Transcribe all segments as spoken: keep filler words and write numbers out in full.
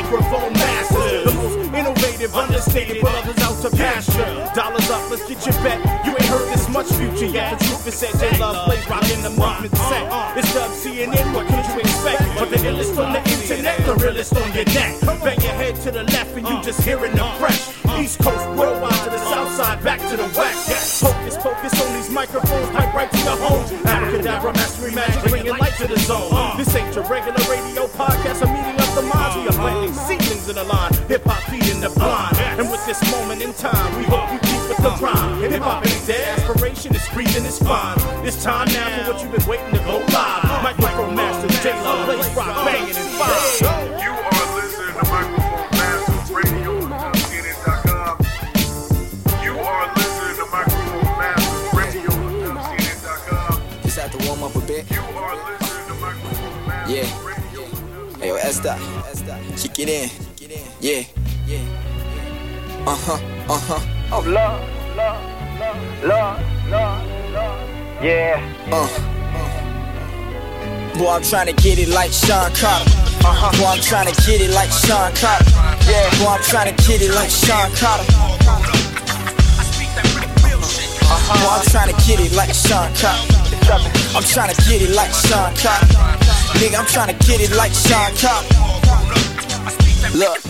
microphone master, the most innovative, understated, put others out to pasture. Dollars up, let's get your bet. You ain't heard this much future yet. The truth is said, J Love plays rockin' the movement set. It's Dub C N N, what could you expect? But the illest on the internet, the realest on your neck. Bang your head to the left and you just hearing the fresh. East Coast, worldwide to the south side, back to the west. Focus, focus on these microphones, pipe right to your home. Abracadabra, mastery magic, bringing light to the zone. This ain't your regular radio podcast, a meeting of the minds. We are planting seedlings in the line, hip-hop feeding the blind. And with this moment in time, we hope you keep with the rhyme. And hip-hop ain't dead, aspiration is breathing, it's fine. It's time now for what you've been waiting to go live. Microphone Master, J-Lo, Blaze Rock, banging and fine. You are listening to Microphone Masters Radio on C N N dot com. You are listening to Microphone Masters Radio on C N N dot com. Just have to warm up a bit. You are listening to Microphone Masters Yeah. Radio. Hey, yo, Esther, kick it in. Yeah. Uh-huh, uh-huh. Oh, love, love, love, love, love, love. Yeah. Uh. Boy, I'm trying to get it like Sean Carter. Uh-huh. Boy, I'm trying to get it like Sean Carter. Yeah. Boy, I'm trying to get it like Sean Carter. Uh-huh. Boy, I'm trying to get it like Sean Carter. I'm trying to get it like Sean Carter. Nigga, I'm trying to get it like Sean Carter. Look,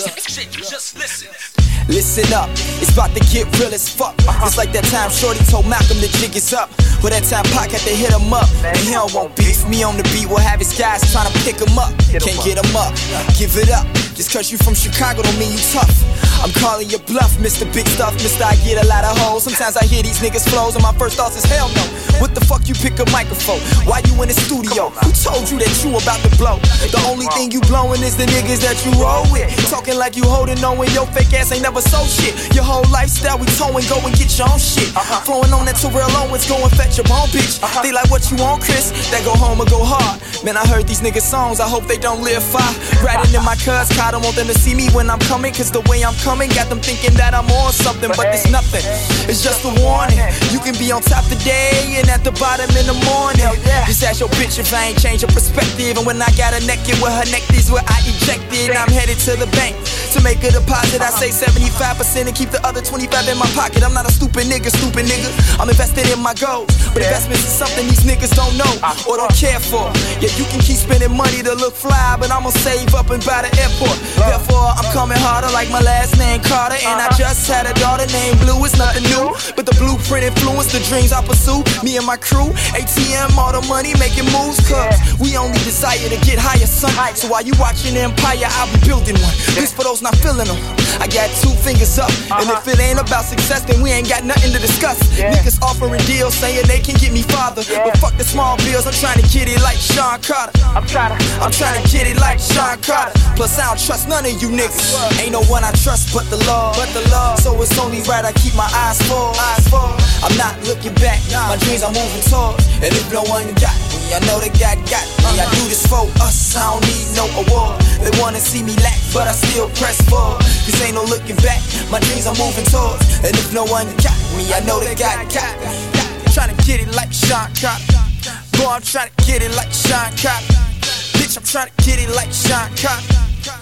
listen up, it's about to get real as fuck. It's like that time Shorty told Malcolm the jig is up. Well, that time Pac had to hit him up, and he don't want beef. Me on the beat will have his guys trying to pick him up. Can't get him up, give it up. Just cause you from Chicago don't mean you tough. I'm calling your bluff, Mister Big Stuff, Mister I get a lot of hoes. Sometimes I hear these niggas flows and my first thoughts is hell no. What the fuck you pick a microphone? Why you in the studio? Who told you that you about to blow? The only thing you blowing is the niggas that you roll with. Talking like you holding on when your fake ass ain't never sold shit. Your whole lifestyle we towing, go and get your own shit. Flowing on that Terrell Owens, go and fetch your own bitch. They like what you want, Chris? That go home or go hard. Man, I heard these niggas songs, I hope they don't live far. Riding in my cuz, I don't want them to see me when I'm coming. Cause the way I'm coming got them thinking that I'm on something. But it's nothing, it's just a warning. You can be on top today and at the bottom in the morning. Just ask your bitch if I ain't change her perspective. And when I got her naked with her neck, these where I ejected. I'm headed to the bank to make a deposit. I say seventy-five percent and keep the other twenty-five in my pocket. I'm not a stupid nigga, stupid nigga. I'm invested in my goals. But investments is something these niggas don't know or don't care for. Yeah, you can keep spending money to look fly, but I'ma save up and buy the airport. Therefore, I'm coming harder like my last name Carter. And I just had a daughter named Blue. It's nothing new, but the blueprint influenced the dreams I pursue. Me and my crew, A T M, all the money making moves. Cause we only desire to get higher, son. So while you watching Empire, I'll be building one. This for those not feeling them. I got two fingers up, and if it ain't about success, then we ain't got nothing to discuss. Niggas offering deals, saying they can get me farther, but fuck the small bills. I'm trying to get it like Sean Carter. I'm trying to, I'm trying to get it like Sean Carter. Plus I don't trust none of you niggas. Ain't no one I trust but the Lord, but the Lord. So it's only right I keep my eyes forward. Eyes forward. I'm not looking back. My dreams I'm moving toward. And if no one got me, I know they got got me. I do this for us. I don't need no award. They wanna see me lack, but I still press forward. Cause ain't no looking back. My dreams I'm moving towards. And if no one got me, I know they got got me. Trying to get it like Sean Carter. Boy, I'm trying to get it like Sean Carter. Bitch, I'm trying to get it like Sean Carter.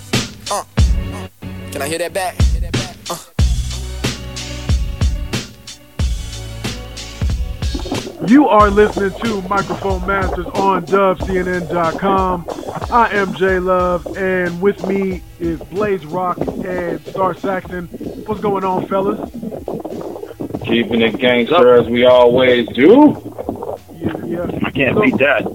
Uh, can I hear that back? Uh. You are listening to Microphone Masters on Dub C N N dot com. I am J Love, and with me is Blaze Rock and Star Saxon. What's going on, fellas? Keeping it gangster as we always do. Yeah, yeah. I can't so, beat that.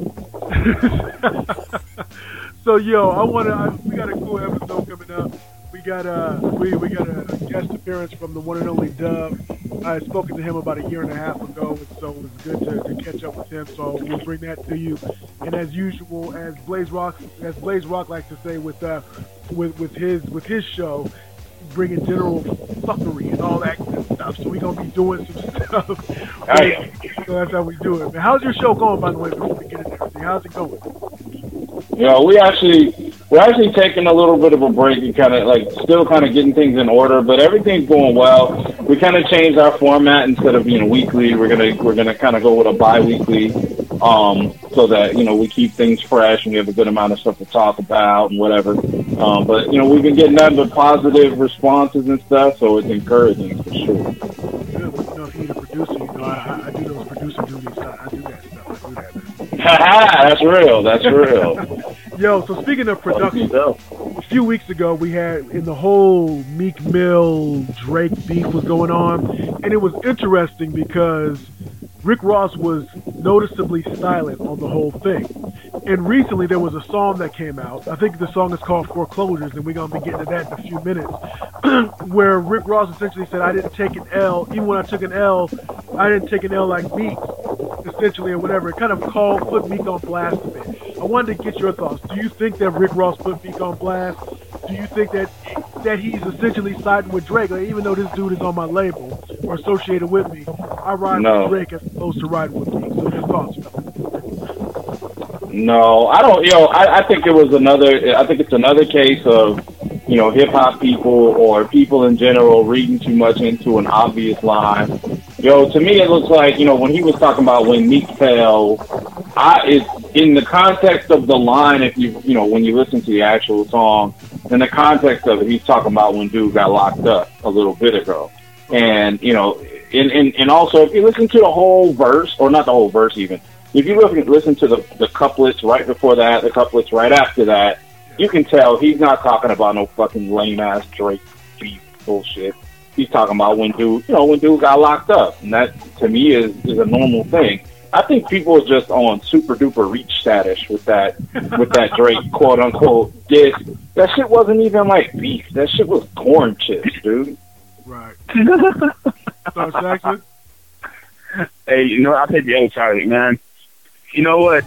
So, yo, I wanna. I, we got a cool episode coming up. We got a we we got a, a guest appearance from the one and only Dub. I had spoken to him about a year and a half ago, and so it was good to, to catch up with him. So we'll bring that to you. And as usual, as Blaze Rock, as Blaze Rock likes to say with uh with with his with his show, bringing general fuckery and all that good stuff. So we're gonna be doing some stuff. Oh, yeah. So that's how we do it. Man, how's your show going, by the way? Before we get into everything, how's it going? You know, we actually we're actually taking a little bit of a break and kind of like still kind of getting things in order, but everything's going well. We kind of changed our format instead of being weekly. We're gonna we're gonna kind of go with a bi-weekly um, so that, you know, we keep things fresh and we have a good amount of stuff to talk about and whatever. Um, but, you know, we've been getting nothing but positive responses and stuff, so it's encouraging for sure. Good. Well, you know, if you need a producer, you know, I, I, I do those producer duties. I, I do that stuff. I do that. That's real. That's real. Yo, so speaking of production, a few weeks ago we had in the whole Meek Mill Drake beef was going on, and it was interesting because Rick Ross was noticeably silent on the whole thing. And recently there was a song that came out. I think the song is called Foreclosures, and we're going to be getting to that in a few minutes, where Rick Ross essentially said, I didn't take an L. Even when I took an L, I didn't take an L like Meek, essentially, or whatever. It kind of called, put Meek on blast a bit. I wanted to get your thoughts. Do you think that Rick Ross put Meek on blast? Do you think that that he's essentially siding with Drake? Like, even though this dude is on my label or associated with me, I ride no. with Drake as opposed to riding with Meek. So your thoughts? No, I don't. You know, I, I think it was another. I think it's another case of, you know, hip hop people or people in general reading too much into an obvious line. Yo, to me, it looks like, you know, when he was talking about when Meek fell, I it's in the context of the line. If you you know when you listen to the actual song, in the context of it, he's talking about when dude got locked up a little bit ago, and you know, and and, and also if you listen to the whole verse, or not the whole verse even. If you look, listen to the, the couplets right before that, the couplets right after that, you can tell he's not talking about no fucking lame-ass Drake beef bullshit. He's talking about when dude, you know, when dude got locked up. And that, to me, is, is a normal thing. I think people are just on super-duper reach status with that with that Drake quote-unquote diss. That shit wasn't even like beef. That shit was corn chips, dude. Right. So, Jackson? Hey, you know, I'll take the other side of it, man. You know what?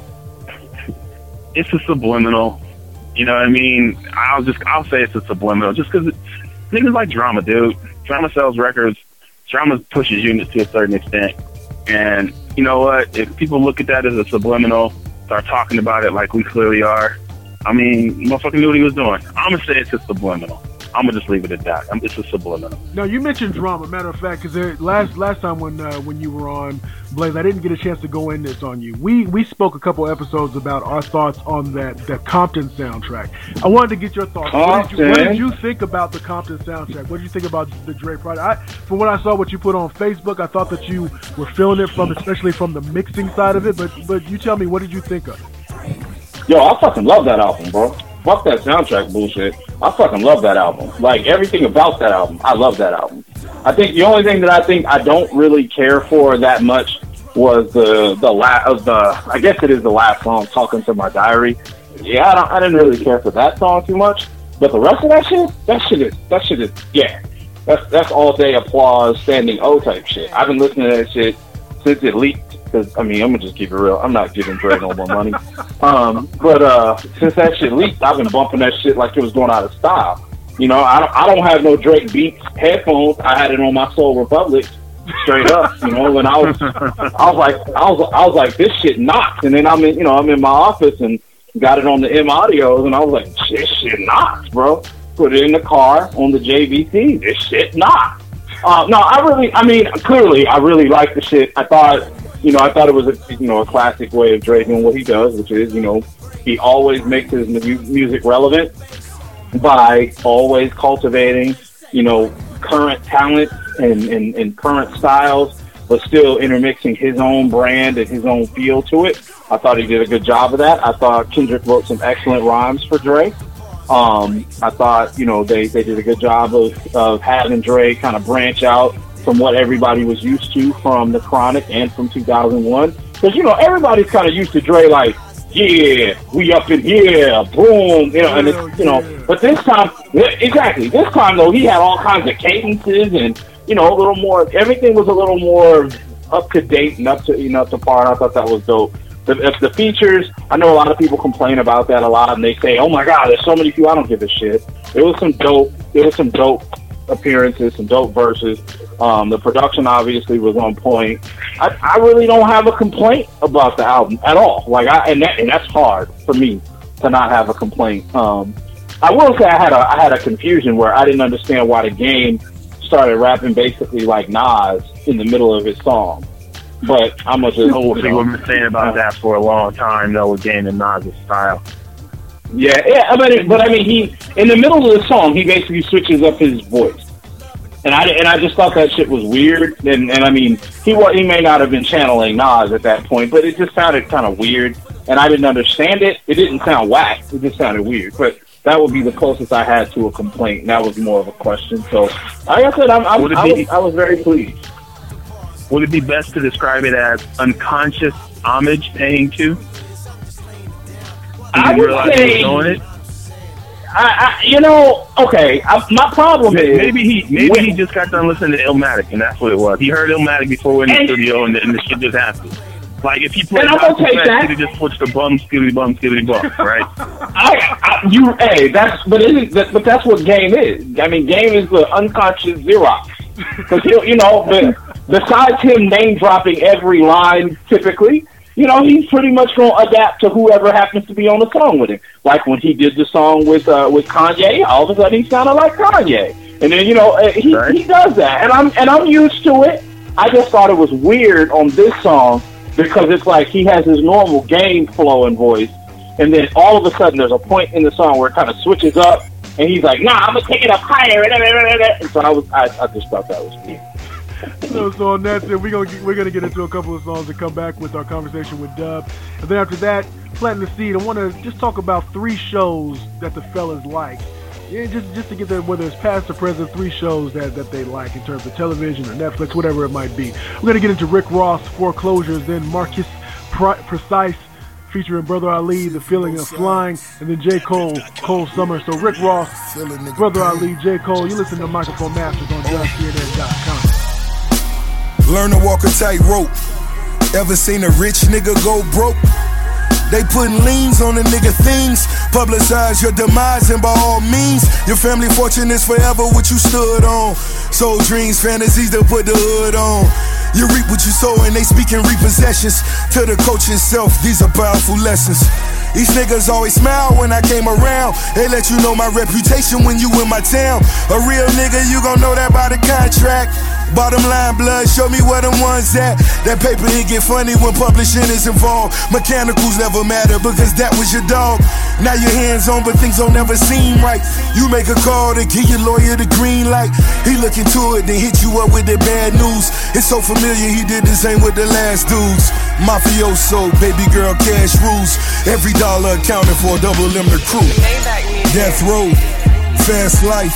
It's a subliminal. You know what I mean? I'll just I'll say it's a subliminal, just because niggas like drama, dude. Drama sells records. Drama pushes units to a certain extent. And you know what? If people look at that as a subliminal, start talking about it like we clearly are, I mean, motherfucker knew what he was doing. I'm gonna say it's a subliminal. I'm gonna just leave it at that. It's a subliminal. Now you mentioned drama. Matter of fact, because last last time when uh, when you were on Blaze, I didn't get a chance to go in this on you. We we spoke a couple episodes about our thoughts on that the Compton soundtrack. I wanted to get your thoughts. What did, you, what did you think about the Compton soundtrack? What did you think about the Drake project? I, from what I saw, what you put on Facebook, I thought that you were feeling it from, especially from the mixing side of it. But but you tell me, what did you think of it? Yo, I fucking love that album, bro. Fuck that soundtrack bullshit. I fucking love that album. Like, everything about that album, I love that album. I think the only thing that I think I don't really care for that much was the the last of the I guess it is the last song, Talking to My Diary. Yeah, I don't I didn't really care for that song too much. But the rest of that shit, that shit is that shit is yeah. That's that's all day applause, standing O type shit. I've been listening to that shit since it leaked. Because, I mean, I'm going to just keep it real. I'm not giving Dre no more money. Um, but uh, since that shit leaked, I've been bumping that shit like it was going out of style. You know, I don't, I don't have no Drake Beats headphones. I had it on my Soul Republic straight up, you know, and I was I was like, I was I was like, this shit knocks. And then I'm in, you know, I'm in my office and got it on the M Audios, and I was like, this shit knocks, bro. Put it in the car on the J V C. This shit knocks. Uh, no, I really, I mean, clearly, I really like the shit. I thought... You know, I thought it was a you know a classic way of Drake doing what he does, which is, you know, he always makes his music relevant by always cultivating, you know, current talent and, and, and current styles, but still intermixing his own brand and his own feel to it. I thought he did a good job of that. I thought Kendrick wrote some excellent rhymes for Drake. Um, I thought, you know, they, they did a good job of, of having Drake kind of branch out from what everybody was used to from The Chronic and from two thousand one. Because, you know, everybody's kind of used to Dre like, yeah, we up in here, boom, you know, and it's, you know, but this time, exactly, this time, though, he had all kinds of cadences and, you know, a little more, everything was a little more up to date and up to, you know, up to par, and I thought that was dope. The, if the features, I know a lot of people complain about that a lot, and they say, oh my God, there's so many people, I don't give a shit. There was some dope, there was some dope appearances, some dope verses. Um, the production obviously was on point. I, I really don't have a complaint about the album at all. Like, I and, that, and that's hard for me to not have a complaint. Um, I will say I had a I had a confusion where I didn't understand why The Game started rapping basically like Nas in the middle of his song. But I'm gonna just. Oh, we'll see what we've been saying about that for a long time, though, with Game and Nas' style. Yeah, yeah, I mean, but I mean, he in the middle of the song, he basically switches up his voice, and I and I just thought that shit was weird. And, and I mean, he was, he may not have been channeling Nas at that point, but it just sounded kind of weird, and I didn't understand it. It didn't sound whack; it just sounded weird. But that would be the closest I had to a complaint. And that was more of a question. So, like I said, I'm, I'm, I, was, I was very pleased. Would it be best to describe it as unconscious homage paying to? I would say, it? I, I, you know, okay. I, my problem maybe, is maybe he maybe when, he just got done listening to Illmatic, and that's what it was. He heard Illmatic before we went in the studio, and, and the shit just happened. Like if he played, and I'm gonna take that. He'd just switch to bum, skitty bum, skitty bum, right? I, I, you, hey, that's but isn't that, but that's what Game is. I mean, Game is the unconscious Xerox because he'll, you know, but besides him name dropping every line, typically. You know, he's pretty much going to adapt to whoever happens to be on the song with him. Like when he did the song with uh, with Kanye, all of a sudden he sounded like Kanye. And then, you know, he right. he does that. And I'm and I'm used to it. I just thought it was weird on this song because it's like he has his normal Game flow and voice. And then all of a sudden there's a point in the song where it kind of switches up. And he's like, nah, I'm going to take it up higher. And so I, was, I, I just thought that was weird. So, so on that, we're gonna we're gonna get into a couple of songs and come back with our conversation with Dub, and then after that, planting the seed. I want to just talk about three shows that the fellas like. Yeah, just just to get there, whether it's past or present, three shows that, that they like in terms of television or Netflix, whatever it might be. We're gonna get into Rick Ross, Foreclosures, then Marcus Precise featuring Brother Ali, The Feeling of Flying, and then J. Cole, Cold Summer. So Rick Ross, Brother Ali, J. Cole. You listen to Microphone Masters on just C N N dot com. Learn to walk a tightrope. Ever seen a rich nigga go broke? They putting liens on the nigga things. Publicize your demise, and by all means, your family fortune is forever what you stood on. Soul dreams, fantasies to put the hood on. You reap what you sow, and they speaking repossessions. To the coach itself, these are powerful lessons. These niggas always smile when I came around. They let you know my reputation when you in my town. A real nigga, you gon' know that by the contract. Bottom line, blood, show me where them ones at. That paper, it get funny when publishing is involved. Mechanicals never matter because that was your dog. Now your hands on, but things don't never seem right. You make a call to give your lawyer the green light. He look into it, then hit you up with the bad news. It's so familiar, he did the same with the last dudes. Mafioso, baby girl, cash rules. Every dollar accounted for, double M the crew. Death row, fast life.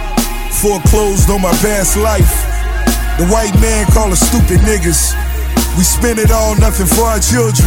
Foreclosed on my past life. The white man call us stupid niggas. We spend it all, nothing for our children.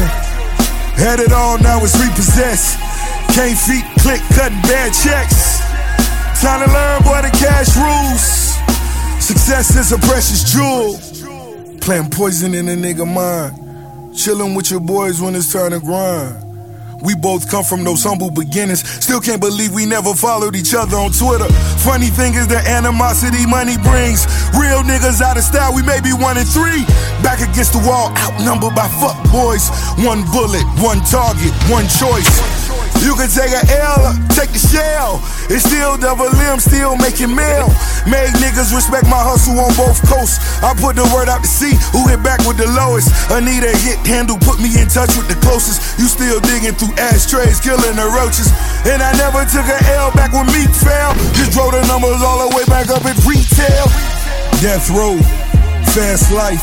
Had it all, now it's repossessed. Can't feet click, cutting bad checks. Time to learn, boy, the cash rules. Success is a precious jewel. Playing poison in a nigga mind. Chilling with your boys when it's time to grind. We both come from those humble beginnings. Still can't believe we never followed each other on Twitter. Funny thing is the animosity money brings. Real niggas out of style, we may be one and three. Back against the wall, outnumbered by fuck boys. One bullet, one target, one choice. You can take a L or take the shell. It's still double M, still making mail. Made niggas respect my hustle on both coasts. I put the word out to sea, who hit back with the lowest. Anita hit handle, put me in touch with the closest. You still digging through ashtrays, killing the roaches. And I never took a L back when Meek fell. Just drove the numbers all the way back up at retail. Death row, fast life.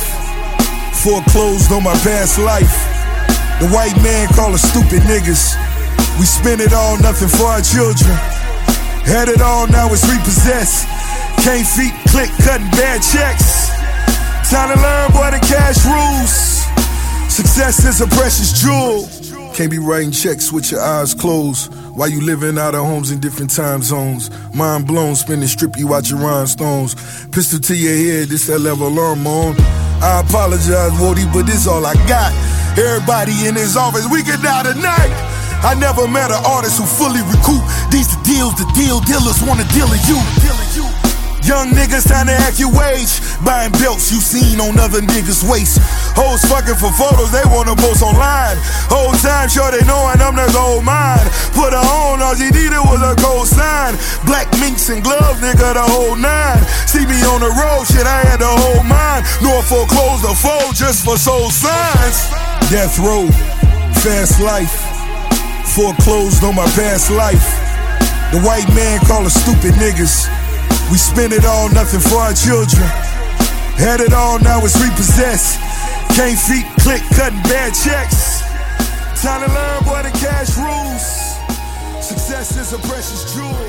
Foreclosed on my past life. The white man call us stupid niggas. We spend it all, nothing for our children. Had it all, now it's repossessed. Can't feet click, cutting bad checks. Time to learn, boy, the cash rules. Success is a precious jewel. Can't be writing checks with your eyes closed while you living out of homes in different time zones. Mind blown, spinning strip you out your rhinestones. Pistol to your head, this that level alarm on. I apologize, Woody, but this all I got. Everybody in his office, we can die tonight. I never met an artist who fully recoup. These the deals, the deal dealers wanna deal with you. Young niggas trying to act your wage. Buying belts you seen on other niggas' waist. Hoes fucking for photos they wanna post online. Whole time sure they knowing I'm from the gold mine. Put her on, all she needed was a gold sign. Black minks and glove, nigga, the whole nine. See me on the road, shit, I had the whole mine. Norfolk closed the fold just for soul signs. Death row, fast life. Foreclosed on my past life. The white man call us stupid niggas. We spend it all, nothing for our children. Had it all, now it's repossessed. Can't feet click, cutting bad checks. Time to learn, boy, the cash rules. Success is a precious jewel.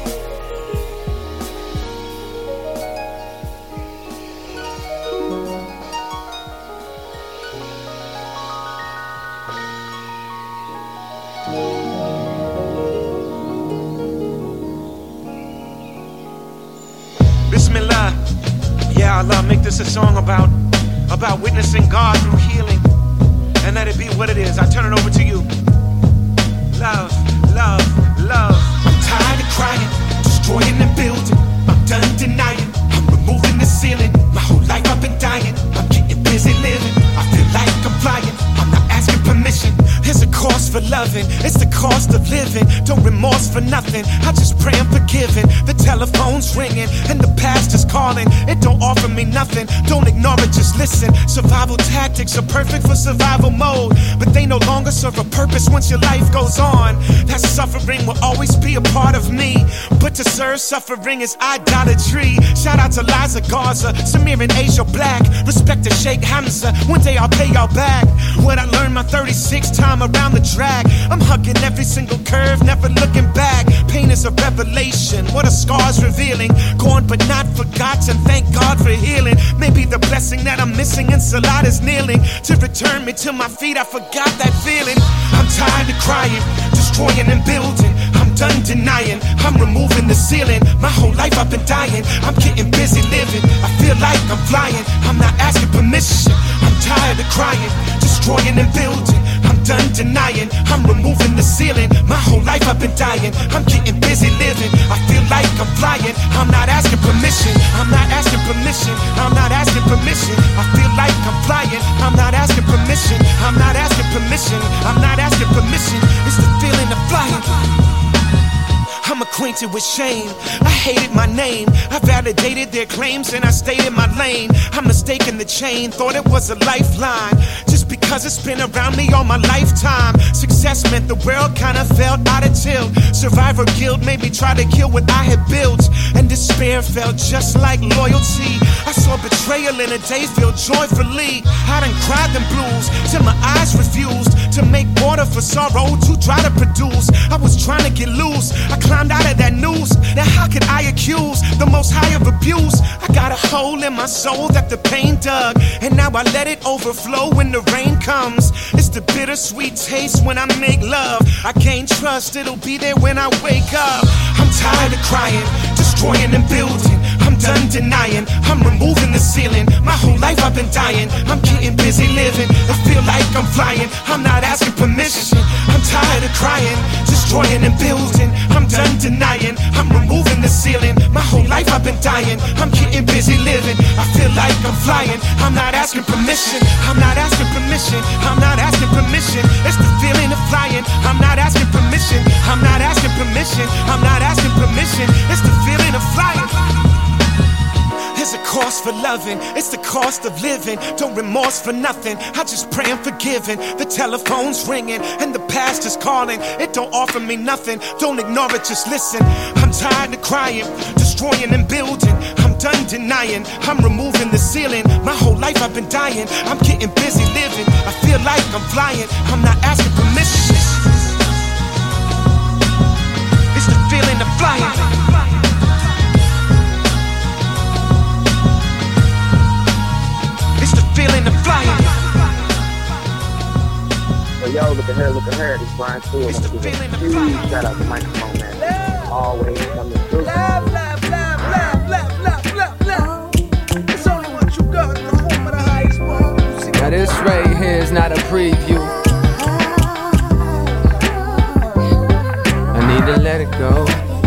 Bismillah. Yeah, Allah, make this a song about about witnessing God through healing. And let it be what it is. I turn it over to you. Love, love, love. I'm tired of crying, destroying the building. I'm done denying, I'm removing the ceiling. My whole life I've been dying, I'm getting busy living. I feel like I'm flying, I'm not asking permission. There's a cost for loving, it's the cost of living. Don't remorse for nothing, I just pray I'm forgiven. The telephone's ringing and the past is calling. It don't offer me nothing, don't ignore it, just listen. Survival tactics are perfect for survival mode, but they no longer serve a purpose once your life goes on. That suffering will always be a part of me, but to serve suffering is idolatry. Shout out to Liza Garza, Samir and Asia Black. Respect to Sheikh Hamza, one day I'll pay y'all back. What I learned my thirty-sixth time around the drag, I'm hugging every single curve, never looking back. Pain is a revelation, what a scar's revealing. Gone but not forgotten, thank God for healing. Maybe the blessing that I'm missing in Salat is kneeling to return me to my feet, I forgot that feeling. I'm tired of crying, destroying and building. I'm done denying, I'm removing the ceiling. My whole life I've been dying, I'm getting busy living. I feel like I'm flying, I'm not asking permission. I'm tired of crying, destroying and building. I'm done denying, I'm removing the ceiling. My whole life I've been dying, I'm getting busy living. I feel like I'm flying, I'm not asking permission. I'm not asking permission, I'm not asking permission. I feel like I'm flying, I'm not asking permission. I'm not asking permission, I'm not asking permission. It's the feeling of flying. I'm acquainted with shame, I hated my name. I validated their claims and I stayed in my lane. I'm mistaken the chain, thought it was a lifeline, just because it's been around me all my lifetime. Success meant the world kinda felt out of tilt. Survivor guilt made me try to kill what I had built, and despair felt just like loyalty. I saw betrayal in a day filled joyfully. I done cried them blues till my eyes refused to make water for sorrow too dry to produce. I was trying to get loose, I climbed out of that noose. Now how could I accuse the most high of abuse? I got a hole in my soul that the pain dug, and now I let it overflow when the rain comes. It's the bittersweet taste when I make love. I gain trust, it'll be there when I wake up. I'm tired of crying, destroying and building. I'm done denying, I'm removing the ceiling. My whole life I've been dying, I'm getting busy living. I feel like I'm flying, I'm not asking permission. I'm tired of crying, destroying and building. I'm done denying, I'm removing the ceiling. My whole life I've been dying, I'm getting busy living. I feel like I'm flying, I'm not asking permission. I'm not asking permission, I'm not asking permission. It's the feeling of flying, I'm not asking permission. I'm not asking permission, I'm not asking permission. It's the feeling of flying. There's a cost for loving, it's the cost of living. Don't remorse for nothing, I just pray I'm forgiven. The telephone's ringing and the past is calling. It don't offer me nothing, don't ignore it, just listen. I'm tired of crying, destroying and building. I'm done denying, I'm removing the ceiling. My whole life I've been dying, I'm getting busy living. I feel like I'm flying, I'm not asking permission. It's the feeling of flying. Feeling the flying. So yo, look at her, look at her. This Brian Stewart. It's the feeling of flying. Shout out to Microphone Man. Love. Always coming through. Love, love, love, love, love, love, love, love. It's only what you got. Perform at the highest one. Now this right here is not a preview. I need to let it go.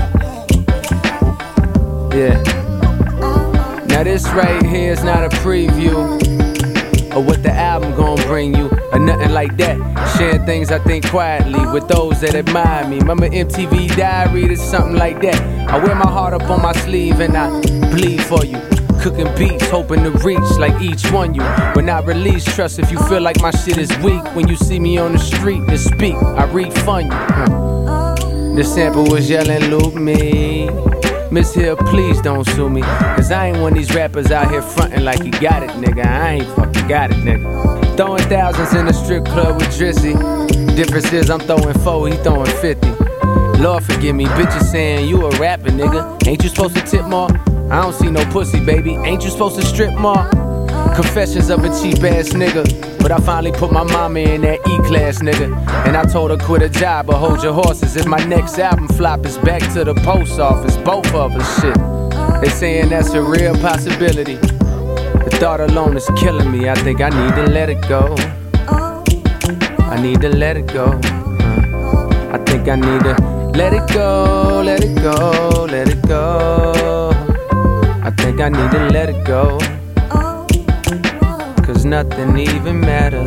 Yeah. Now this right here is not a preview of what the album gon' bring you, or nothing like that. Sharing things I think quietly with those that admire me. Remember M T V Diary, it's something like that. I wear my heart up on my sleeve and I bleed for you. Cooking beats, hoping to reach like each one you. When I release trust, if you feel like my shit is weak, when you see me on the street to speak, I refund you. Huh. The sample was yelling, loop me. Miss Hill, please don't sue me. Cause I ain't one of these rappers out here frontin' like you got it, nigga. I ain't fucking got it, nigga. Throwing thousands in the strip club with Drizzy. Difference is I'm throwing four, he throwing fifty. Lord forgive me, bitches saying you a rapper, nigga. Ain't you supposed to tip more? I don't see no pussy, baby. Ain't you supposed to strip more? Confessions of a cheap ass nigga. But I finally put my mama in that E-class, nigga. And I told her quit a job, but hold your horses. If my next album flop is back to the post office, both of us, shit. They saying that's a real possibility. The thought alone is killing me. I think I need to let it go. I need to let it go. Uh, I think I need to let it go, let it go, let it go. I think I need to let it go. Cause nothing even matters.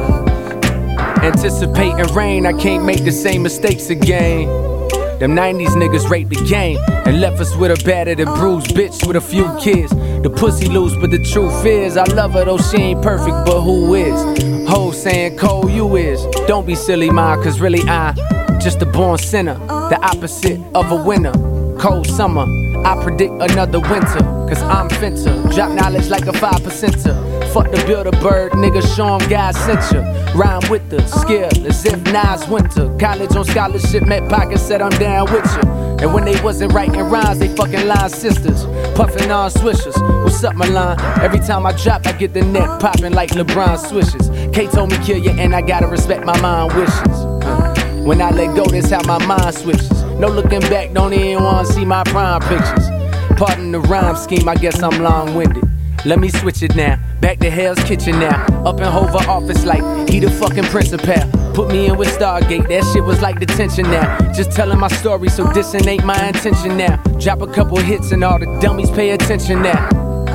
Anticipating rain, I can't make the same mistakes again. Them nineties niggas raped the game and left us with a battered and bruised bitch with a few kids. The pussy loose, but the truth is I love her though she ain't perfect, but who is? Ho saying Cole, you is. Don't be silly, ma, cause really I just a born sinner, the opposite of a winner. Cold summer, I predict another winter. Cause I'm finter, drop knowledge like a five percenter. Fuck the Build-A-Bird, nigga, show 'em God sent ya. Rhyme with the skill as if Nas winter. College on scholarship, met pockets, said I'm down with ya. And when they wasn't writing rhymes, they fucking line sisters. Puffin' on swishers, what's up Milan? Every time I drop, I get the net popping like LeBron swishes. K told me kill ya and I gotta respect my mind wishes. When I let go, that's how my mind switches. No looking back, don't even wanna see my prime pictures. Pardon the rhyme scheme, I guess I'm long-winded. Let me switch it now, back to Hell's Kitchen now. Up in Hoover office like he the fucking principal. Put me in with Stargate, that shit was like detention now. Just telling my story, so dissing ain't my intention now. Drop a couple hits and all the dummies pay attention now.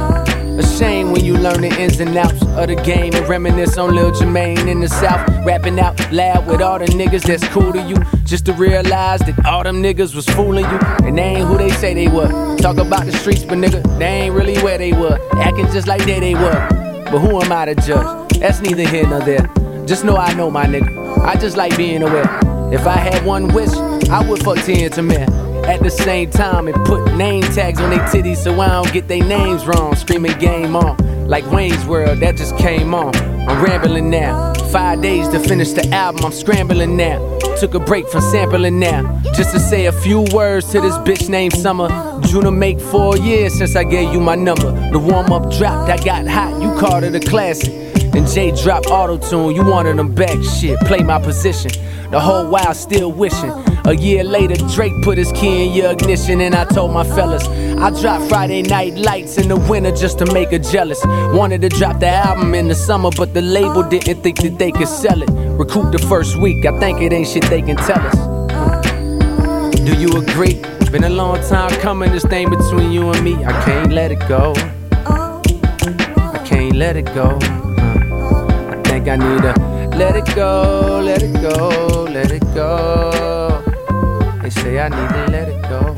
A shame when you learn the ins and outs of the game and reminisce on Lil Jermaine in the South. Rapping out loud with all the niggas that's cool to you. Just to realize that all them niggas was fooling you. And they ain't who they say they were. Talk about the streets, but nigga, they ain't really where they were. Acting just like they they were. But who am I to judge? That's neither here nor there. Just know I know my nigga. I just like being aware. If I had one wish, I would fuck ten to men. At the same time and put name tags on they titties so I don't get they names wrong. Screaming game on, like Wayne's World, that just came on. I'm rambling now, five days to finish the album, I'm scrambling now. Took a break from sampling now, just to say a few words to this bitch named Summer. June to make four years since I gave you my number. The warm-up dropped, I got hot, you called it a classic. Then Jay dropped auto-tune, you wanted them back, shit, play my position. The whole while still wishing. A year later, Drake put his key in your ignition, and I told my fellas, I dropped Friday Night Lights in the winter just to make her jealous. Wanted to drop the album in the summer, but the label didn't think that they could sell it. Recoup the first week, I think it ain't shit they can tell us. Do you agree? Been a long time coming, this thing between you and me, I can't let it go. I can't let it go. Uh, I think I need to let it go, let it go, let it go. They say I need to let it go,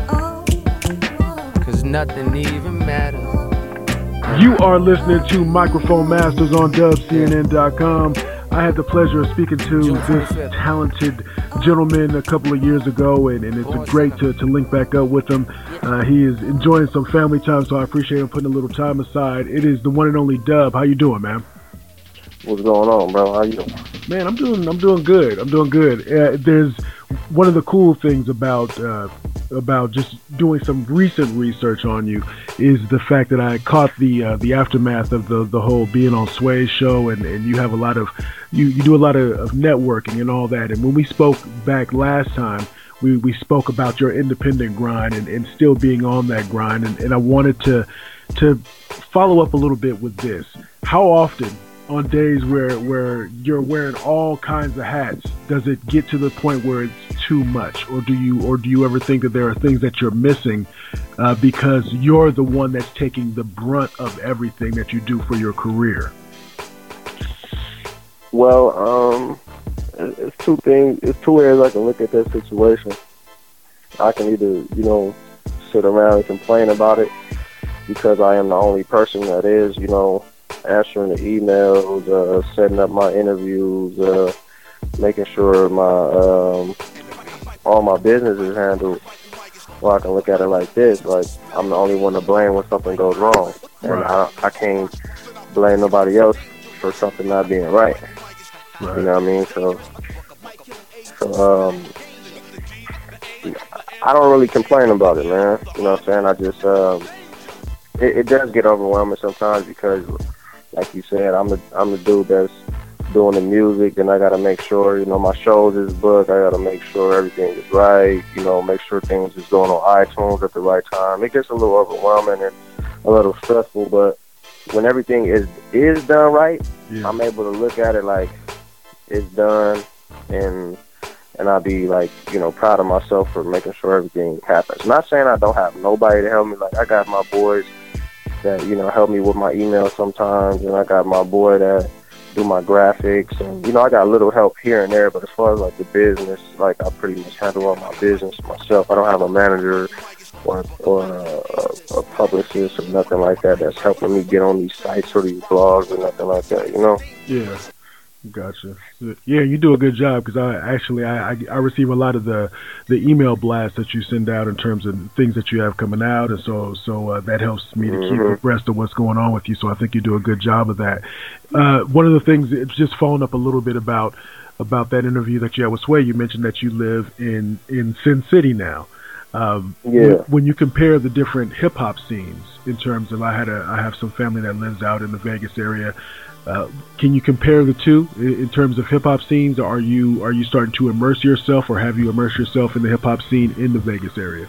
cause nothing even matters. You are listening to Microphone Masters on Dub C N N dot com. I had the pleasure of speaking to this talented gentleman a couple of years ago, and, and it's great to, to link back up with him. Uh, he is enjoying some family time, so I appreciate him putting a little time aside. It is the one and only Dub. How you doing, man? What's going on, bro? How you? Man, I'm doing. I'm doing good. I'm doing good. Uh, there's one of the cool things about uh, about just doing some recent research on you is the fact that I caught the uh, the aftermath of the the whole being on Sway's show, and, and you have a lot of you, you do a lot of, of networking and all that. And when we spoke back last time, we, we spoke about your independent grind and, and still being on that grind. And, and I wanted to to follow up a little bit with this. How often, on days where where you're wearing all kinds of hats, does it get to the point where it's too much, or do you or do you ever think that there are things that you're missing uh, because you're the one that's taking the brunt of everything that you do for your career? Well, um, it- it's two things. It's two ways I can look at that situation. I can either, you know, sit around and complain about it because I am the only person that is, you know, answering the emails, uh, setting up my interviews, uh, making sure my um, all my business is handled. Or I can look at it like this, like I'm the only one to blame when something goes wrong. And Right. I, I can't blame nobody else for something not being right. Right. You know what I mean? So, so um, I don't really complain about it, man. You know what I'm saying? I just, um, it, it does get overwhelming sometimes because, like you said, I'm the I'm the dude that's doing the music, and I got to make sure, you know, my shows is booked. I got to make sure everything is right. You know, make sure things is going on iTunes at the right time. It gets a little overwhelming and a little stressful, but when everything is is done right, Yeah. I'm able to look at it like it's done, and and I'll be like, you know, proud of myself for making sure everything happens. Not saying I don't have nobody to help me. Like I got my boys that, you know, help me with my email sometimes, and I got my boy that do my graphics, and you know, I got a little help here and there, but as far as like the business, like I pretty much handle all my business myself. I don't have a manager or or a, a publicist or nothing like that that's helping me get on these sites or these blogs or nothing like that, you know? Yeah, gotcha. Yeah, you do a good job because I actually I, I I receive a lot of the the email blasts that you send out in terms of things that you have coming out, and so so uh, that helps me to keep Mhm. abreast of what's going on with you. So I think you do a good job of that. Uh, one of the things, it's just following up a little bit about about that interview that you had with Sway. You mentioned that you live in in Sin City now. Um, Yeah. when, when you compare the different hip hop scenes in terms of, I had a I have some family that lives out in the Vegas area. Uh, can you compare the two in, in terms of hip hop scenes? Or are you are you starting to immerse yourself, or have you immersed yourself in the hip hop scene in the Vegas area?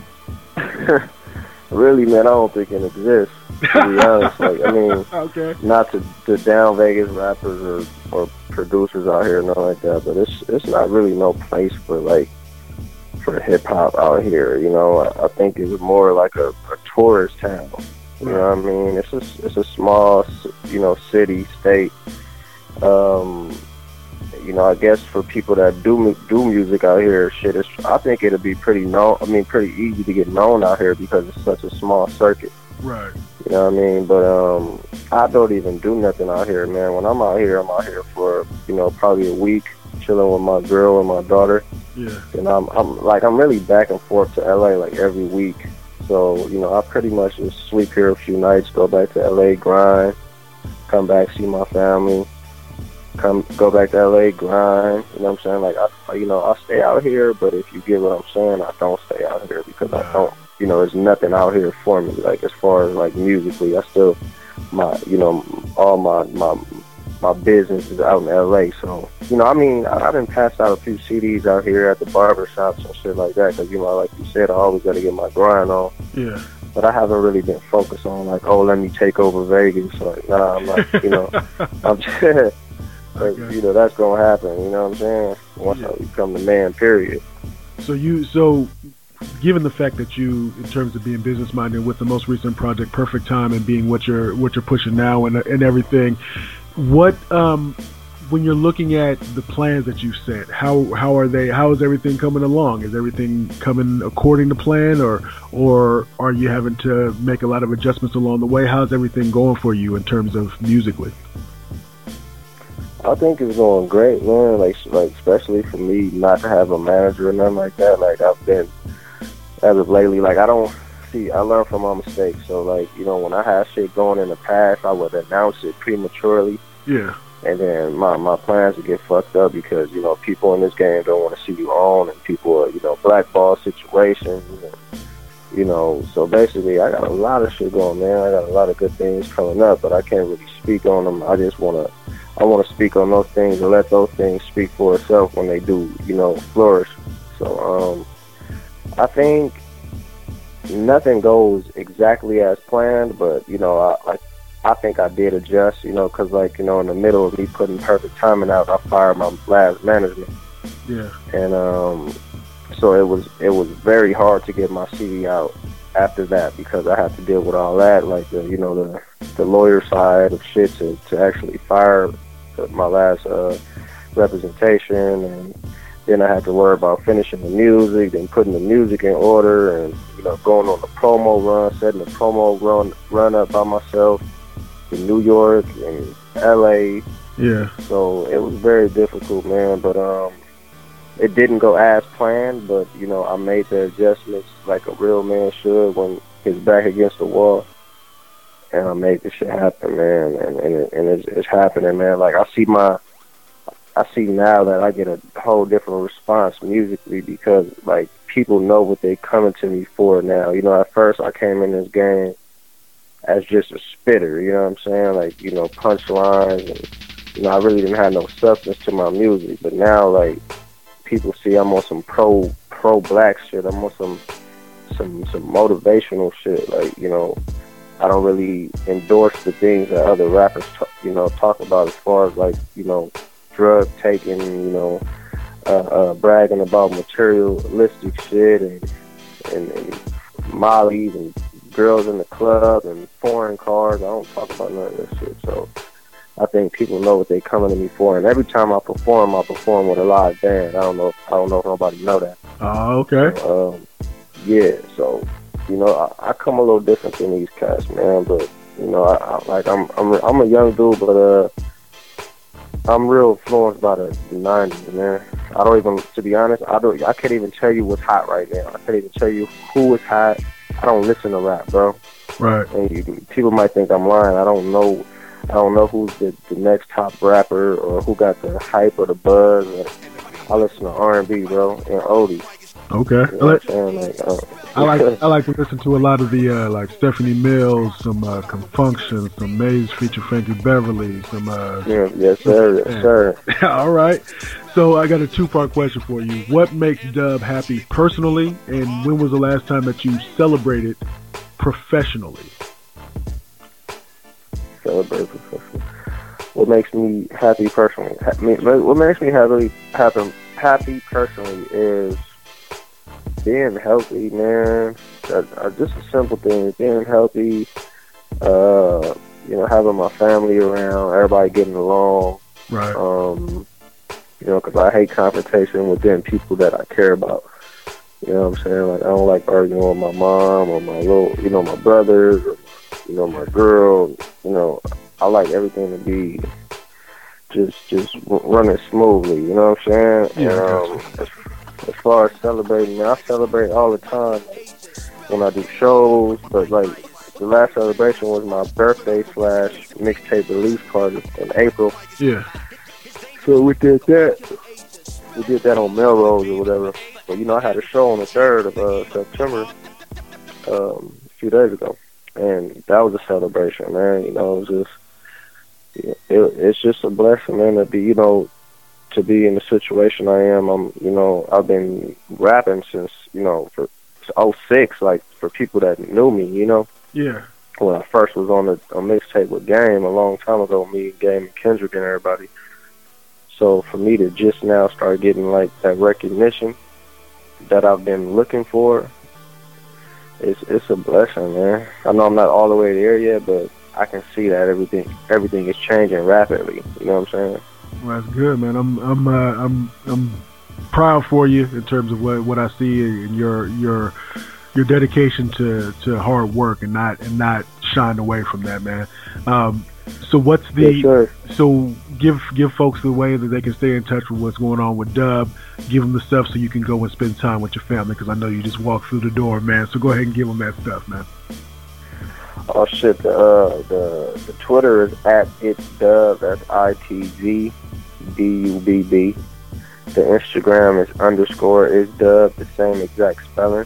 Really, man, I don't think it exists, to be honest. Like, I mean, Okay. not to, to down Vegas rappers or, or producers out here, nothing like that, but it's it's not really no place for, like, for hip hop out here, you know. I, I think it's more like a, a tourist town. You know what I mean? It's a, it's a small, you know, city, state. Um, you know, I guess for people that do mu- do music out here, shit, it's, I think it'll be pretty known. I mean, pretty easy to get known out here because it's such a small circuit. Right. You know what I mean? But um, I don't even do nothing out here, man. When I'm out here, I'm out here for, you know, probably a week, chilling with my girl and my daughter. Yeah. And I'm, I'm like, I'm really back and forth to L A like every week. So, you know, I pretty much just sleep here a few nights, go back to L A, grind, come back, see my family, come go back to L A, grind. You know what I'm saying? Like, I, you know, I stay out here, but if you get what I'm saying, I don't stay out here because I don't, you know, there's nothing out here for me. Like, as far as, like, musically, I still, my, you know, all my, my, my business is out in L A. So, you know, I mean, I, I've been passed out a few C Ds out here at the barber shops and shit like that because, you know, like you said, I always got to get my grind on. Yeah. But I haven't really been focused on, like, oh, let me take over Vegas. Like, nah, I'm like, you know, I'm just, like, you know, that's going to happen, you know what I'm saying? Once I become the man, period. So you so given the fact that you, in terms of being business minded with the most recent project, Perfect Time, and being what you're what you're pushing now and and everything, what um when you're looking at the plans that you set, how how are they? How is everything coming along? Is everything coming according to plan, or or are you having to make a lot of adjustments along the way? How's everything going for you in terms of musically? I think it's going great, man. Like, like especially for me, not to have a manager or nothing like that. Like, I've been, as of lately, like, I don't see. I learn from my mistakes. So, like, you know, when I had shit going in the past, I would announce it prematurely. Yeah. And then my, my plans would get fucked up because, you know, people in this game don't want to see you on, and people are, you know, blackball situations. And, you know, so basically I got a lot of shit going, man. I got a lot of good things coming up, but I can't really speak on them. I just want to, I want to speak on those things and let those things speak for itself when they do, you know, flourish. So um, I think nothing goes exactly as planned, but, you know, I, I I think I did adjust, you know, because, like, you know, in the middle of me putting Perfect Timing out, I fired my last management. Yeah. And um, so it was it was very hard to get my C D out after that because I had to deal with all that, like, the, you know, the the lawyer side of shit to, to actually fire my last uh, representation, and then I had to worry about finishing the music, then putting the music in order, and you know, going on the promo run, setting the promo run run up by myself in New York and L A. Yeah. So it was very difficult, man. But um, it didn't go as planned. But you know, I made the adjustments like a real man should when his back against the wall, and I made this shit happen, man. And and, it, and it's, it's happening, man. Like I see my. I see now that I get a whole different response musically because, like, people know what they coming to me for now. You know, at first I came in this game as just a spitter, you know what I'm saying? Like, you know, punchlines, and, you know, I really didn't have no substance to my music. But now, like, people see I'm on some pro, pro-black shit. I'm on some, some, some motivational shit. Like, you know, I don't really endorse the things that other rappers, t- you know, talk about as far as, like, you know, drug taking, you know, uh, uh, bragging about materialistic shit and, and, and mollies and girls in the club and foreign cars. I don't talk about none of that shit. So I think people know what they coming to me for. And every time I perform, I perform with a live band. I don't know. I don't know if nobody know that. Oh, okay. Um, yeah. So you know, I, I come a little different than these cats, man. But you know, I, I like I'm I'm I'm a young dude, but uh. I'm real influenced by the nineties, man. I don't even, to be honest, I don't. I can't even tell you what's hot right now. I can't even tell you who is hot. I don't listen to rap, bro. Right. And you, people might think I'm lying. I don't know. I don't know who's the, the next top rapper or who got the hype or the buzz. I listen to R and B, bro, and oldies. Okay. You know what I'm saying? Like, uh, I like I like to listen to a lot of the uh, like Stephanie Mills, some uh, Confunction, some Maze feature Frankie Beverly, some uh, yeah, yes sir, yes sir. All right. So I got a two part question for you. What makes Dub happy personally, and when was the last time that you celebrated professionally? Celebrate professionally. What makes me happy personally? Ha- me, what makes me happy happy happy personally is being healthy, man. Uh, uh, just a simple thing. Being healthy, uh, you know, having my family around, everybody getting along. Right. Um, you know, because I hate confrontation within people that I care about. You know what I'm saying? Like, I don't like arguing with my mom or my little, you know, my brothers or, you know, my girl. You know, I like everything to be just just running smoothly. You know what I'm saying? Yeah. And, um, As far as celebrating, man, I celebrate all the time like, when I do shows, but like the last celebration was my birthday slash mixtape release party in April. Yeah. So we did that. We did that on Melrose or whatever. But you know, I had a show on the third of uh, September um, a few days ago, and that was a celebration, man. You know, it was just, it, it's just a blessing, man, to be, you know, to be in the situation I am. I'm, you know, I've been rapping since, you know, for oh six, like, for people that knew me, you know. Yeah. When I first was on a, a mixtape with Game a long time ago, me, Game, and Kendrick and everybody. So for me to just now start getting, like, that recognition that I've been looking for, it's it's a blessing, man. I know I'm not all the way there yet, but I can see that everything everything is changing rapidly. You know what I'm saying? Well, that's good, man. I'm I'm uh, I'm I'm proud for you in terms of what, what I see in your your your dedication to, to hard work and not and not shying away from that, man. Um, so what's the yes, sir. so give give folks the way that they can stay in touch with what's going on with Dub. Give them the stuff so you can go and spend time with your family, because I know you just walked through the door, man. So go ahead and give them that stuff, man. Oh shit! The uh, the the Twitter is at it's Dub. That's I T Z D U B B. The Instagram is underscore is Dub. The same exact spelling.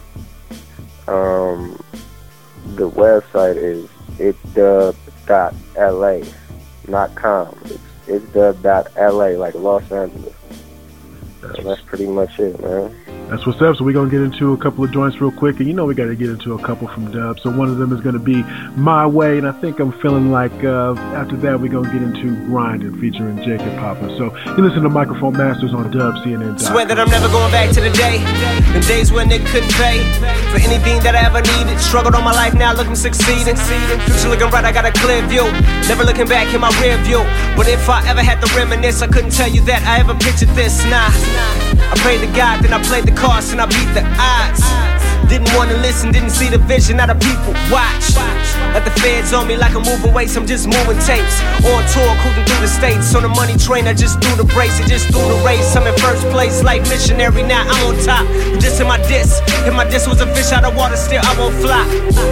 Um, the website is it's dub dot L A, not com. It's it's dub dot L A, like Los Angeles. And that's pretty much it, man. That's what's up. So we're going to get into a couple of joints real quick. And you know we got to get into a couple from Dub. So one of them is going to be My Way. And I think I'm feeling like uh, after that we're going to get into Grinding featuring Jacob Papa. So you listen to Microphone Masters on Dub C N N. Swear that I'm never going back to the day. The days when it couldn't pay for anything that I ever needed. Struggled all my life, now looking succeeding. Future looking right, I got a clear view. Never looking back in my rear view. But if I ever had to reminisce, I couldn't tell you that I ever pictured this. Nah, I prayed to God, then I played the cards and I beat the odds. Didn't want to listen, didn't see the vision, now the people watch. Let the feds on me like I'm moving weights, I'm just moving tapes. On tour, cruising through the states. On the money train, I just threw the brace, it just threw the race. I'm in first place, like missionary, now I'm on top. You just in my diss, if my diss was a fish out of water, still I won't fly.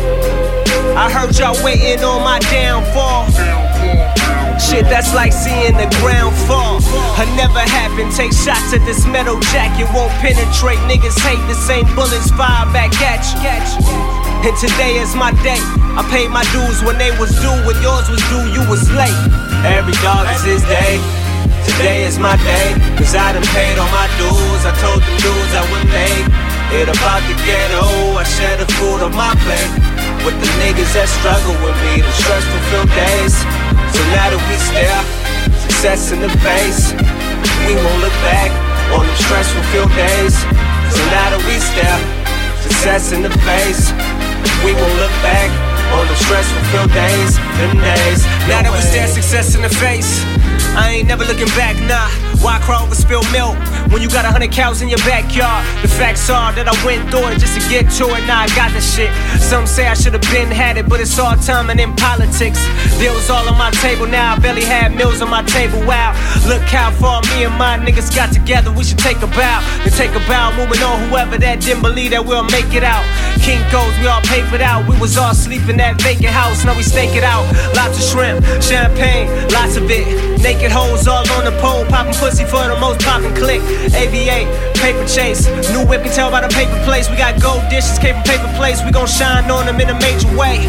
I heard y'all waiting on my downfall. Shit, that's like seeing the ground fall. It never happened. Take shots at this metal jacket, won't penetrate. Niggas hate the same bullets fire back at you. And today is my day. I paid my dues when they was due. When yours was due, you was late. Every dog is his day. Today is my day, cause I done paid all my dues. I told them dudes I wouldn't make it about the ghetto. I share the food on my plate with the niggas that struggle with me, the stressful filled days. So now that we stare success in the face, we won't look back on them stressful filled days. So now that we stare success in the face, we won't look back on them stressful filled days, them days. Now that we stare success in the face, I ain't never looking back, nah. Why cry over spilled milk when you got a hundred cows in your backyard? The facts are that I went through it just to get to it. Now I got the shit. Some say I should have been had it, but it's all timing in politics. Deals all on my table now. I barely had meals on my table. Wow, look how far me and my niggas got together. We should take a bow. Then take a bow, moving on whoever that didn't believe that we'll make it out. King goes, we all papered out. We was all sleeping that vacant house. Now we stake it out. Lots of shrimp, champagne, lots of it. Naked hoes all on the pole, popping pussy for the most popping click. A V A, paper chase, new whip can tell by the paper plates. We got gold dishes, came from paper plates. We gon' shine on them in a major way.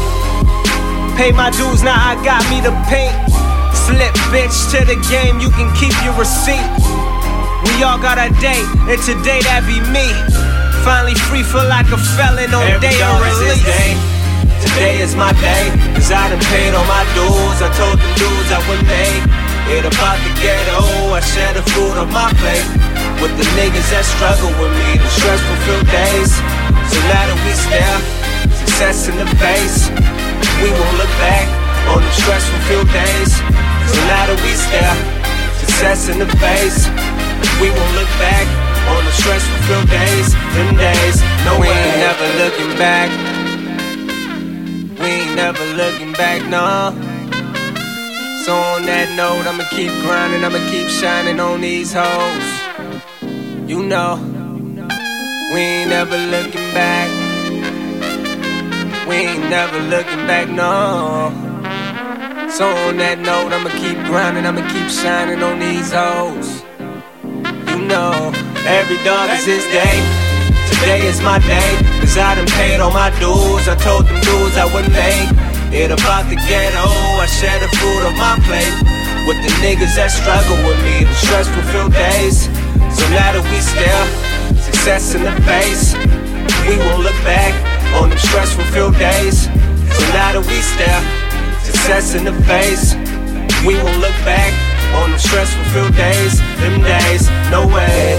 Pay my dues, now I got me the paint. Slip bitch to the game, you can keep your receipt. We all got our day, and today that be me. Finally free, feel like a felon on Every day of release. Day. Today is my day, cause I done paid all my dues. I told them dudes I wouldn't make it about the ghetto. I share the food on my plate with the niggas that struggle with me, the stressful filled days. So now that we stare success in the face, we won't look back on the stressful filled days. So now that we stare success in the face, we won't look back on the stressful filled days. Them days, no we ain't never looking back. We ain't never looking back, no. So on that note, I'ma keep grinding, I'ma keep shining on these hoes. You know, we ain't never looking back. We ain't never looking back, no. So on that note, I'ma keep grinding, I'ma keep shining on these hoes. You know, every dog is his day. Today is my day, cause I done paid all my dues. I told them dudes I wouldn't make it about the ghetto. I share the food on my plate with the niggas that struggle with me, the stressful filled days. So now that we stare success in the face, we won't look back on them stressful filled days. So now that we stare success in the face, we won't look back on them stressful filled days. Them days, no way.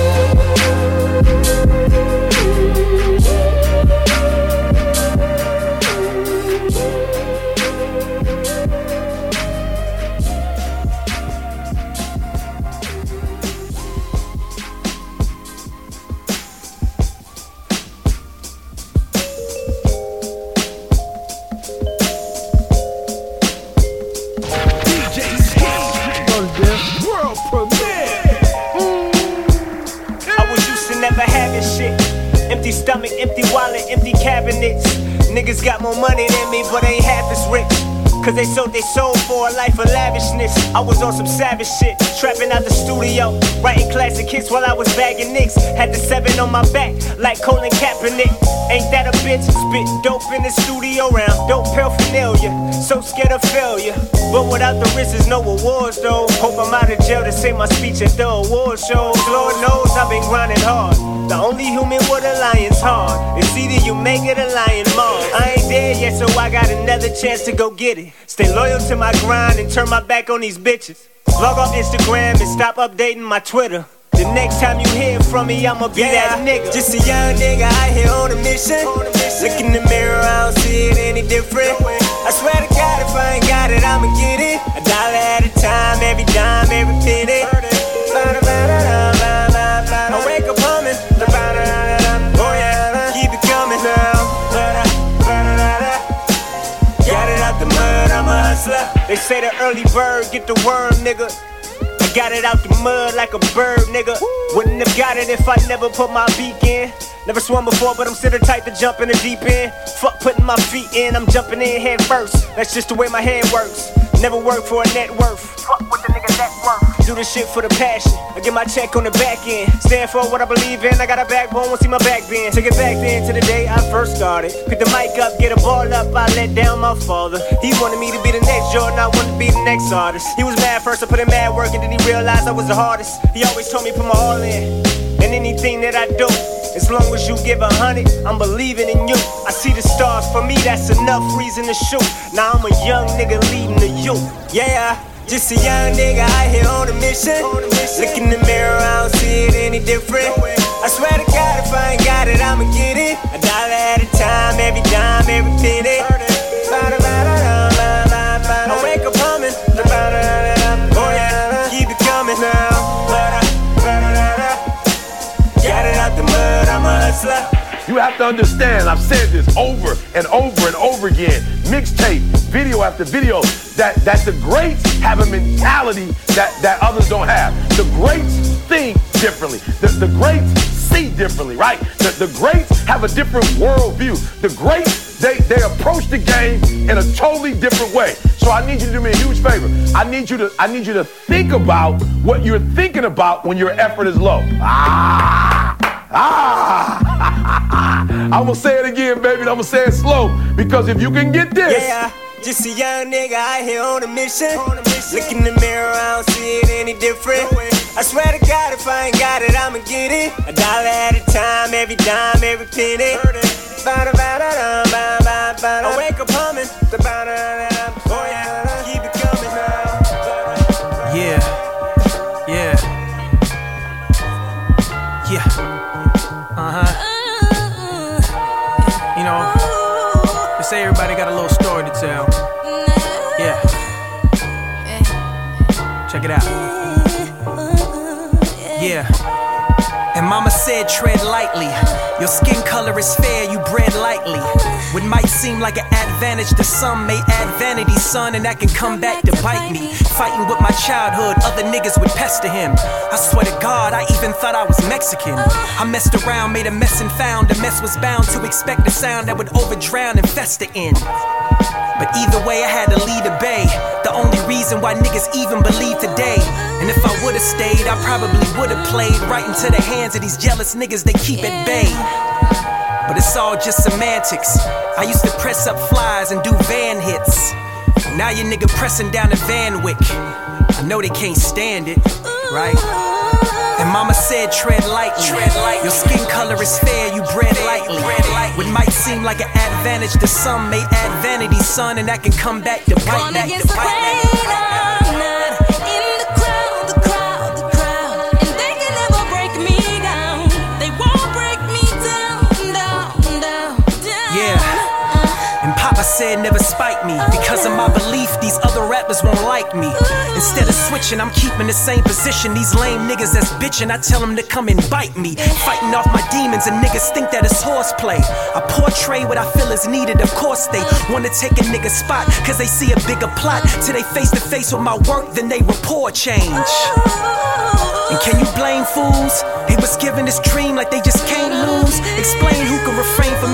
Stomach, empty wallet, empty cabinets. Niggas got more money than me, but ain't half as rich. Cause they sold their soul for a life of lavishness. I was on some savage shit, trapping out the studio, writing classic hits while I was bagging nicks. Had the seven on my back, like Colin Kaepernick. Ain't that a bitch? Spit dope in the studio round, dope paraphernalia. So scared of failure, but without the risk there's no awards though. Hope I'm out of jail to say my speech at the award shows. Lord knows I've been grinding hard. The only human with a lion's heart. It's either you make it a lion mom. I ain't dead yet, so I got another chance to go get it. Stay loyal to my grind and turn my back on these bitches. Log off Instagram and stop updating my Twitter. The next time you hear from me, I'ma be yeah, that nigga. Just a young nigga out here on a mission. Look in the mirror, I don't see it any different. I swear to God, if I ain't got it, I'ma get it. A dollar at a time, every dime, every penny. I wake up humming. Oh yeah, keep it coming now. Got it out the mud, I'm a hustler. They say the early bird get the worm, nigga. I got it out the mud like a bird, nigga. Wouldn't have got it if I never put my beak in. Never swum before, but I'm still the type to jump in the deep end. Fuck putting my feet in, I'm jumping in head first. That's just the way my head works. Never work for a net worth. Fuck with the nigga net worth. Do this shit for the passion. I get my check on the back end. Stand for what I believe in. I got a backbone, won't see my back bend. Take it back then to the day I first started. Pick the mic up, get a ball up. I let down my father. He wanted me to be the next Jordan, I wanted to be the next artist. He was mad first, I put in mad work, and then he realized I was the hardest. He always told me put my all in. And anything that I do, as long as you give a hundred, I'm believing in you. I see the stars, for me that's enough reason to shoot. Now I'm a young nigga leading the youth. Yeah, just a young nigga out here on a mission. Look in the mirror, I don't see it any different. I swear to God, if I ain't got it, I'ma get it. A dollar at a time, every dime, every penny. I wake up humming. Oh yeah, keep it coming now. Got it out the mud, I'm a hustler. You have to understand, I've said this over and over and over again, mixtape, video after video, that, that the greats have a mentality that, that others don't have. The greats think differently. The, the greats see differently, right? The, the greats have a different worldview. The greats, they, they approach the game in a totally different way. So I need you to do me a huge favor. I need you to, I need you to think about what you're thinking about when your effort is low. Ah! Ah! I'm gonna say it again, baby. I'm gonna say it slow, because if you can get this. Yeah, just a young nigga out here on a mission. Look in the mirror, I don't see it any different. I swear to God, if I ain't got it, I'ma get it. A dollar at a time, every dime, every penny. I wake up humming. Oh yeah, keep it coming now. Yeah, yeah, yeah. Uh-huh. You know, they say everybody got a little story to tell. Yeah. Check it out. Yeah. And mama said tread lightly. Your skin color is fair, you bred lightly. What might seem like an advantage to some may add vanity, son, and that can come back to bite me. Fighting with my childhood, other niggas would pester him. I swear to God, I even thought I was Mexican. I messed around, made a mess and found a mess was bound to expect a sound that would overdrown and fester in. But either way, I had to lead a bay. The only reason why niggas even believe today. And if I would've stayed, I probably would've played right into the hands of these jealous niggas they keep at bay. But it's all just semantics. I used to press up flies and do van hits. Now your nigga pressing down the Van Wick. I know they can't stand it, right? And mama said tread lightly. Your skin color is fair, you bred lightly. What might seem like an advantage to some may add vanity, son, and that can come back to bite back to bite back. I said never spite me. Because of my belief, these other rappers won't like me. Instead of switching, I'm keeping the same position. These lame niggas that's bitching, I tell them to come and bite me. Fighting off my demons and niggas think that it's horseplay. I portray what I feel is needed. Of course they wanna take a nigga's spot, cause they see a bigger plot. Till they face to face with my work, then they report change. And can you blame fools? They was given this dream like they just can't lose. Explain who can refrain from meeting the same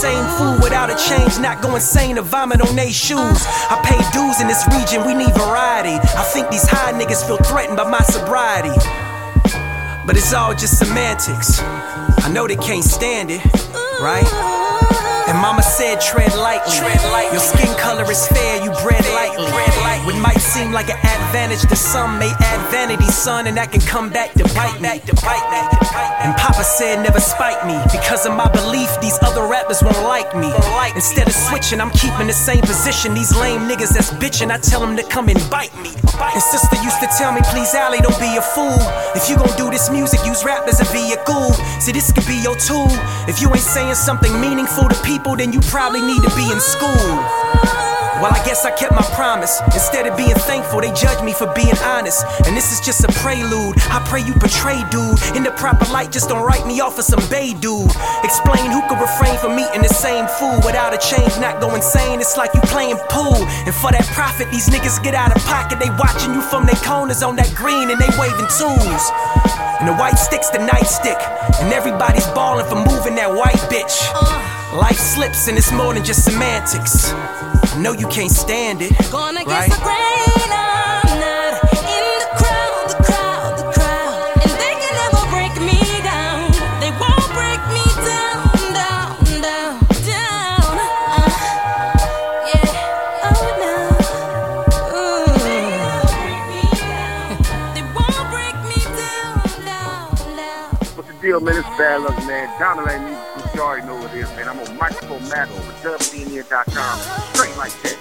same food without a change, not go insane or vomit on they shoes. I pay dues in this region, we need variety. I think these high niggas feel threatened by my sobriety, but it's all just semantics. I know they can't stand it, right? And mama said tread lightly. Tread lightly. Your skin color is fair, you bred lightly. What might seem like an advantage to some may add vanity, son, and that can come back to bite me. And Papa said never spite me. Because of my belief, these other rappers won't like me. Instead of switching, I'm keeping the same position. These lame niggas that's bitching, I tell them to come and bite me. And sister used to tell me, please Allie, don't be a fool. If you gon' do this music, use rap as a vehicle. See, this could be your tool. If you ain't saying something meaningful to people, then you probably need to be in school. Well, I guess I kept my promise. Instead of being thankful, they judge me for being honest. And this is just a prelude. I pray you portray dude in the proper light, just don't write me off of some bay dude. Explain who could refrain from eating the same food without a change, not go insane. It's like you playing pool, and for that profit, these niggas get out of pocket. They watching you from their corners on that green, and they waving tools. And the white stick's the nightstick, and everybody's balling for moving that white bitch. Life slips and it's more than just semantics. I know you can't stand it, Gonna get right? some rain, I'm not in the crowd, the crowd, the crowd. And they can never break me down. They won't break me down, down, down, down. Uh, yeah, oh no. Ooh. They won't break me down, down, down. What's the deal, man? It's Bad Luck, man. Dominate me. You already know what it is, man. I'm on Microphone Matter over dub C N N dot com. Straight like that.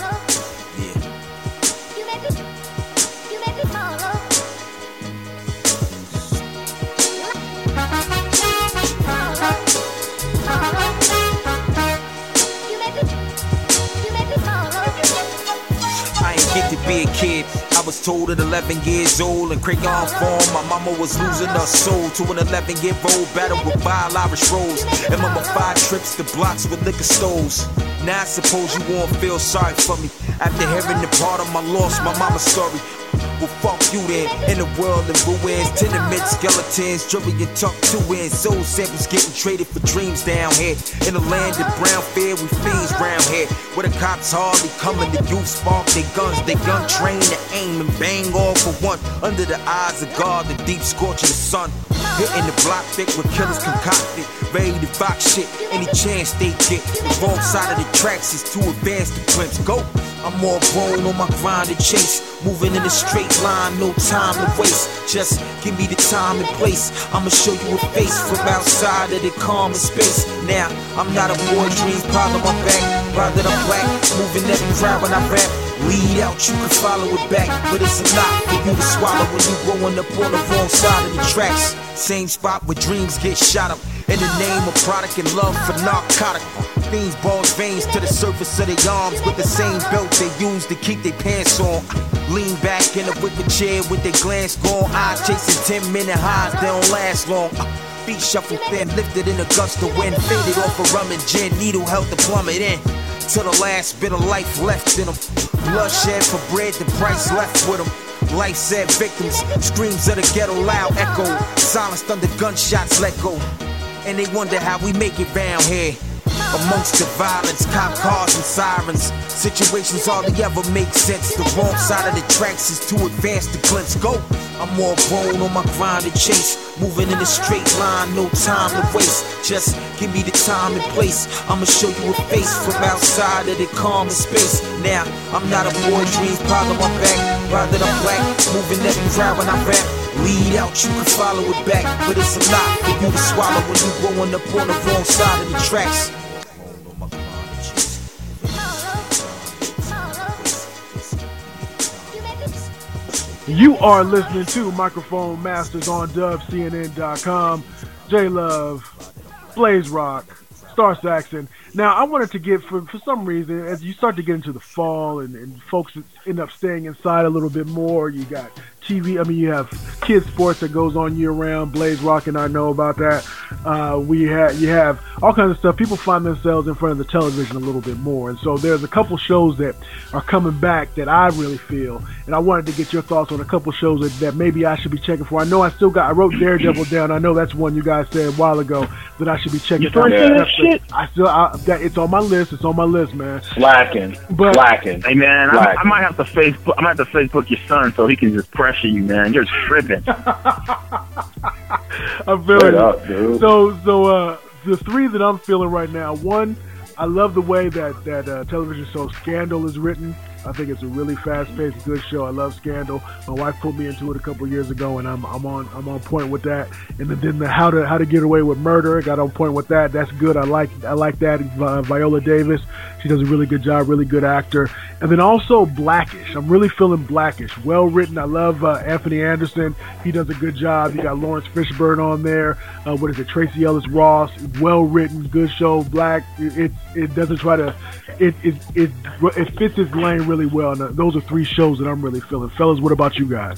I ain't get to be a kid. I was told at eleven years old in crayon form my mama was losing her soul to an eleven year old battle with vile Irish rolls. And mama five trips to blocks with liquor stores. Now I suppose you won't feel sorry for me after hearing the part of my loss, my mama's story. Well, fuck you then. In a world of ruins, tenement skeletons, jury and tucked two in. Soul samples getting traded for dreams down here. In a land of brown fear, we fiends round here. Where the cops hardly coming, the youth spark their guns. They gun train to aim and bang all for one. Under the eyes of God, the deep scorch of the sun. Hitting the block thick with killers concocted. Ready to box shit, any chance they get. The wrong side of the tracks is too advanced to glimpse. Go! I'm all grown on my grind to chase. Moving in a straight line, no time to waste. Just give me the time and place. I'ma show you a face from outside of the common space. Now, I'm not a boy, dreams pile on my back. Proud that I'm black, moving every crowd when I rap. Lead out, you can follow it back. But it's a lot for you to swallow when you growing up on the wrong side of the tracks. Same spot where dreams get shot up. In the name of product and love for narcotic. Fiends, balls, veins to the surface of their arms with the same belt they use to keep their pants on. Lean back in a wicker chair with their glance gone. Eyes chasing ten minute highs, they don't last long. Feet shuffle thin, lifted in a gust of wind. Faded off a rum and gin, needle held to plummet in. Till the last bit of life left in them. Blood shed for bread, the price left with them. Life said victims, screams of the ghetto loud echo. Silenced under gunshots let go. And they wonder how we make it round here. Amongst the violence, cop cars and sirens. Situations hardly ever make sense. The wrong side of the tracks is too advanced to glimpse. Go! I'm all grown on my grind to chase. Moving in a straight line, no time to waste. Just give me the time and place. I'ma show you a face from outside of the common space. Now, I'm not a boy, dreams pile on my back. Proud that I'm black, moving every crowd when I rap. Lead out, you can follow it back. But it's a lot for you to swallow when you growing up on the wrong side of the tracks. You are listening to Microphone Masters on dub C N N dot com. J Love, Blaze Rock, Star Saxon. Now, I wanted to get, for for some reason, as you start to get into the fall and, and folks end up staying inside a little bit more, you got T V, I mean, you have kids sports that goes on year round. Blaze Rock and I know about that. Uh, we have, you have all kinds of stuff. People find themselves in front of the television a little bit more. And so there's a couple shows that are coming back that I really feel. And I wanted to get your thoughts on a couple shows that, that maybe I should be checking for. I know I still got, I wrote Daredevil down. I know that's one you guys said a while ago that I should be checking for. Yeah. Shit. I still, I, that, it's on my list. It's on my list, man. Slacking. But, Slacking. Hey, man, I, Slacking. I might have to Facebook. I might have to Facebook your son so he can just pressure you, man. You're tripping. I'm feeling Straight it. up, dude. So, so uh, the three that I'm feeling right now. One, I love the way that that uh, television show Scandal is written. I think it's a really fast-paced, good show. I love Scandal. My wife put me into it a couple years ago, and I'm I'm on I'm on point with that. And then the How to How to Get Away with Murder, got on point with that. That's good. I like I like that. Uh, Viola Davis, she does a really good job. Really good actor. And then also Blackish. I'm really feeling Blackish. Well written. I love uh, Anthony Anderson. He does a good job. You got Lawrence Fishburne on there. Uh, what is it? Tracy Ellis Ross. Well written. Good show. Black. It it, it doesn't try to. It it it it fits its lane really. Really well. And those are three shows that I'm really feeling. Fellas, what about you guys?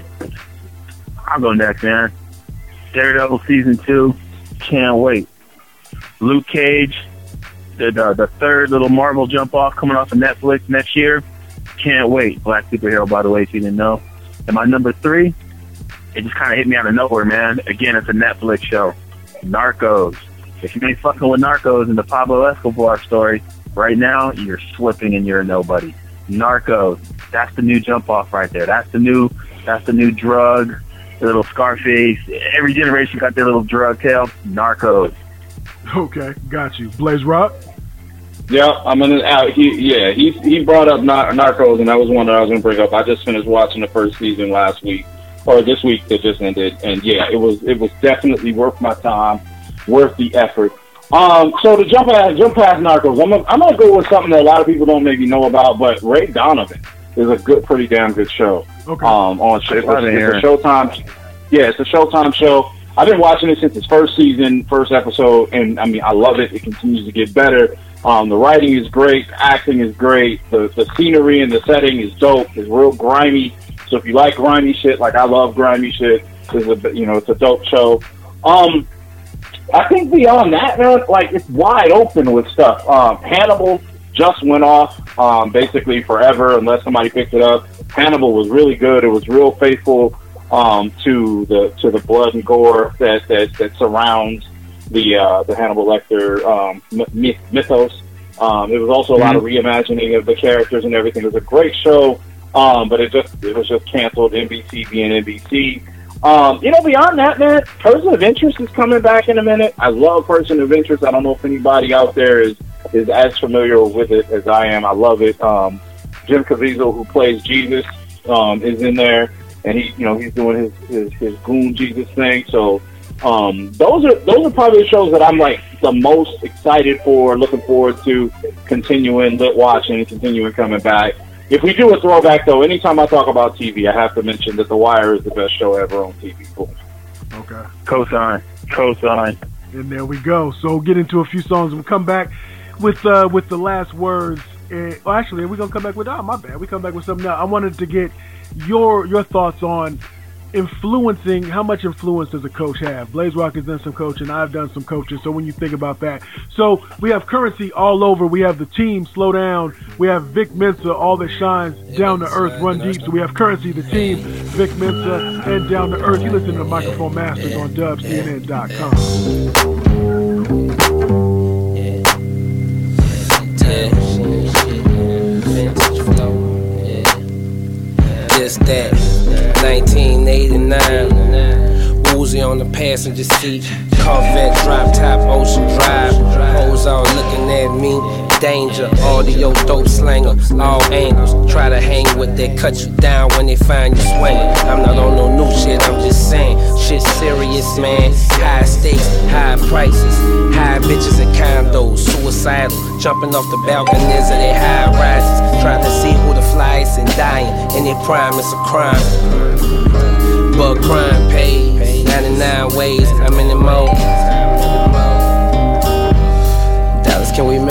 I'll go next, man. Daredevil season two. Can't wait. Luke Cage, the, the the third little Marvel jump off coming off of Netflix next year. Can't wait. Black superhero, by the way, if you didn't know. And my number three, it just kind of hit me out of nowhere, man. Again, it's a Netflix show. Narcos. If you ain't fucking with Narcos and the Pablo Escobar story, right now you're slipping and you're a nobody. Narcos, that's the new jump off right there. That's the new, that's the new drug. The little Scarface. Every generation got their little drug tail. Narcos. Okay, got you. Blaze Rock. Yeah, I'm gonna. Uh, he, yeah, he he brought up Nar- Narcos, and that was one that I was gonna bring up. I just finished watching the first season last week, or this week that just ended, and yeah, it was it was definitely worth my time, worth the effort. Um, so to jump past, jump past Narcos, I'm gonna, I'm gonna go with something that a lot of people don't maybe know about, but Ray Donovan is a good, pretty damn good show. Okay. Um, on it's, it's, it's a Showtime, yeah, it's a Showtime show. I've been watching it since its first season, first episode, and I mean, I love it. It continues to get better. Um, the writing is great, the acting is great, the the scenery and the setting is dope. It's real grimy. So if you like grimy shit, like I love grimy shit, it's a you know it's a dope show. Um. I think beyond that, man, like, it's wide open with stuff. Um, Hannibal just went off, um, basically forever, unless somebody picked it up. Hannibal was really good. It was real faithful um, to the to the blood and gore that that, that surrounds the uh, the Hannibal Lecter um, myth, mythos. Um, it was also a lot of reimagining of the characters and everything. It was a great show, um, but it just it was just canceled. N B C being N B C. Um, you know, beyond that, man, Person of Interest is coming back in a minute. I love Person of Interest. I don't know if anybody out there is, is as familiar with it as I am. I love it. Um, Jim Caviezel, who plays Jesus, um, is in there, and he, you know, he's doing his, his, his goon Jesus thing. So, um, those are, those are probably the shows that I'm like the most excited for, looking forward to continuing lit watching and continuing coming back. If we do a throwback, though, anytime I talk about T V, I have to mention that The Wire is the best show ever on T V. Cool. Okay. Cosign. Cosign. And there we go. So get into a few songs. We'll come back with uh, with the last words. Uh, well, actually, we're going to come back with, oh, my bad. We come back with something else. I wanted to get your your thoughts on influencing, how much influence does a coach have? Blaze Rock has done some coaching. I've done some coaching. So when you think about that. So we have currency all over. We have the team, Slow Down. We have Vic Mensa, All That Shines, Down to Earth, Run Deep. So we have currency, the team, Vic Mensa, and Down to Earth. You listen to Microphone Masters on dub C N N dot com. Just that nineteen eighty-nine Uzi on the passenger seat, Corvette drop top, Ocean Drive, hoes all looking at me. Danger, audio dope slanger, all angles. Try to hang with that, cut you down when they find you swinging. I'm not on no new shit, I'm just saying shit serious, man. High stakes, high prices, high bitches and condos, suicidal, jumping off the balconies of their high rises. Trying to see who the flyest and dying, and their prime is a crime. But crime pays ninety-nine ways. I'm in the mode. Dallas, can we make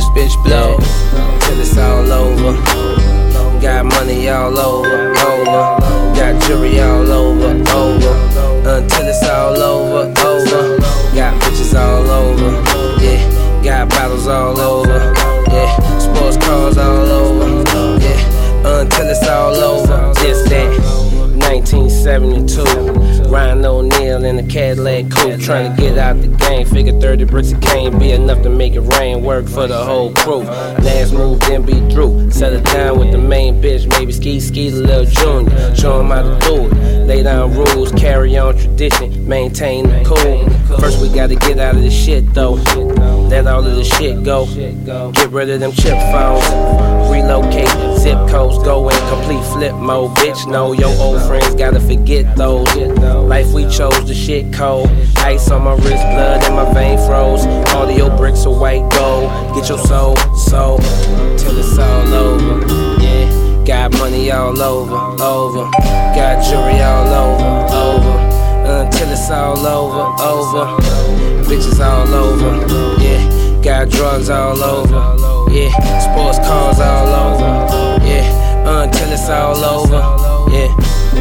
bitch blow. Till it's all over. Got money all over, over. Got jewelry all over, over. Until it's all over, over. Got bitches all over, yeah. Got bottles all over, yeah. Sports cars all over, yeah. Until it's all over, just that. nineteen seventy-two. Ryan O'Neal in a Cadillac coupe, trying to get out the game. Figure thirty bricks of cane be enough to make it rain. Work for the whole crew. Last move, then be through. Settle down with the main bitch, maybe ski ski the little junior. Show him how to do it. Lay down rules, carry on tradition, maintain the cool. First we gotta get out of this shit though. Let all of the shit go. Get rid of them chip phones. Relocate, zip codes, go in complete flip mode. Bitch, no, your old friends gotta forget those. Life we chose, the shit cold. Ice on my wrist, blood in my vein froze. All of your bricks are white gold. Get your soul, soul, till it's all over. Yeah, got money all over, over. Got jewelry all over, over. Until it's all over, over. Bitches all over, yeah. Got drugs all over, yeah. Sports cars all over, yeah. Until it's all over, yeah.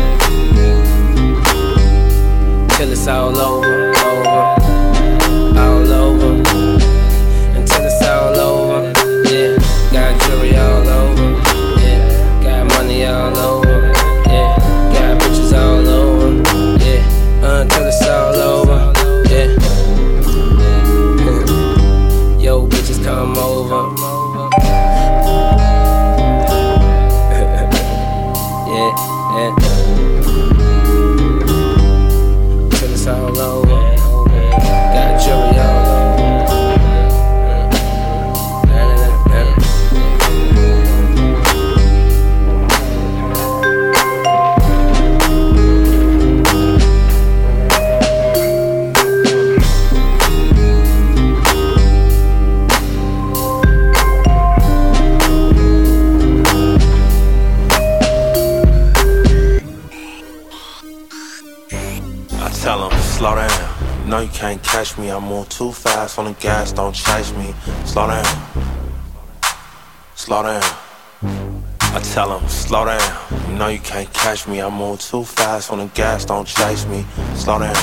Till it's all over, over. All over. Until it's all over, yeah. Got jewelry all over, yeah. Got money all over, yeah. Got bitches all over, yeah. Until it's all over, yeah. Yo, bitches come over. Yeah, yeah. Till it's all over. Got jewelry all over. Tell them, slow down. No, you can't catch me. I move too fast on the gas, don't chase me. Slow down. Slow down. I tell them, slow down. You know you can't catch me. I move too fast on the gas, don't chase me. Slow down.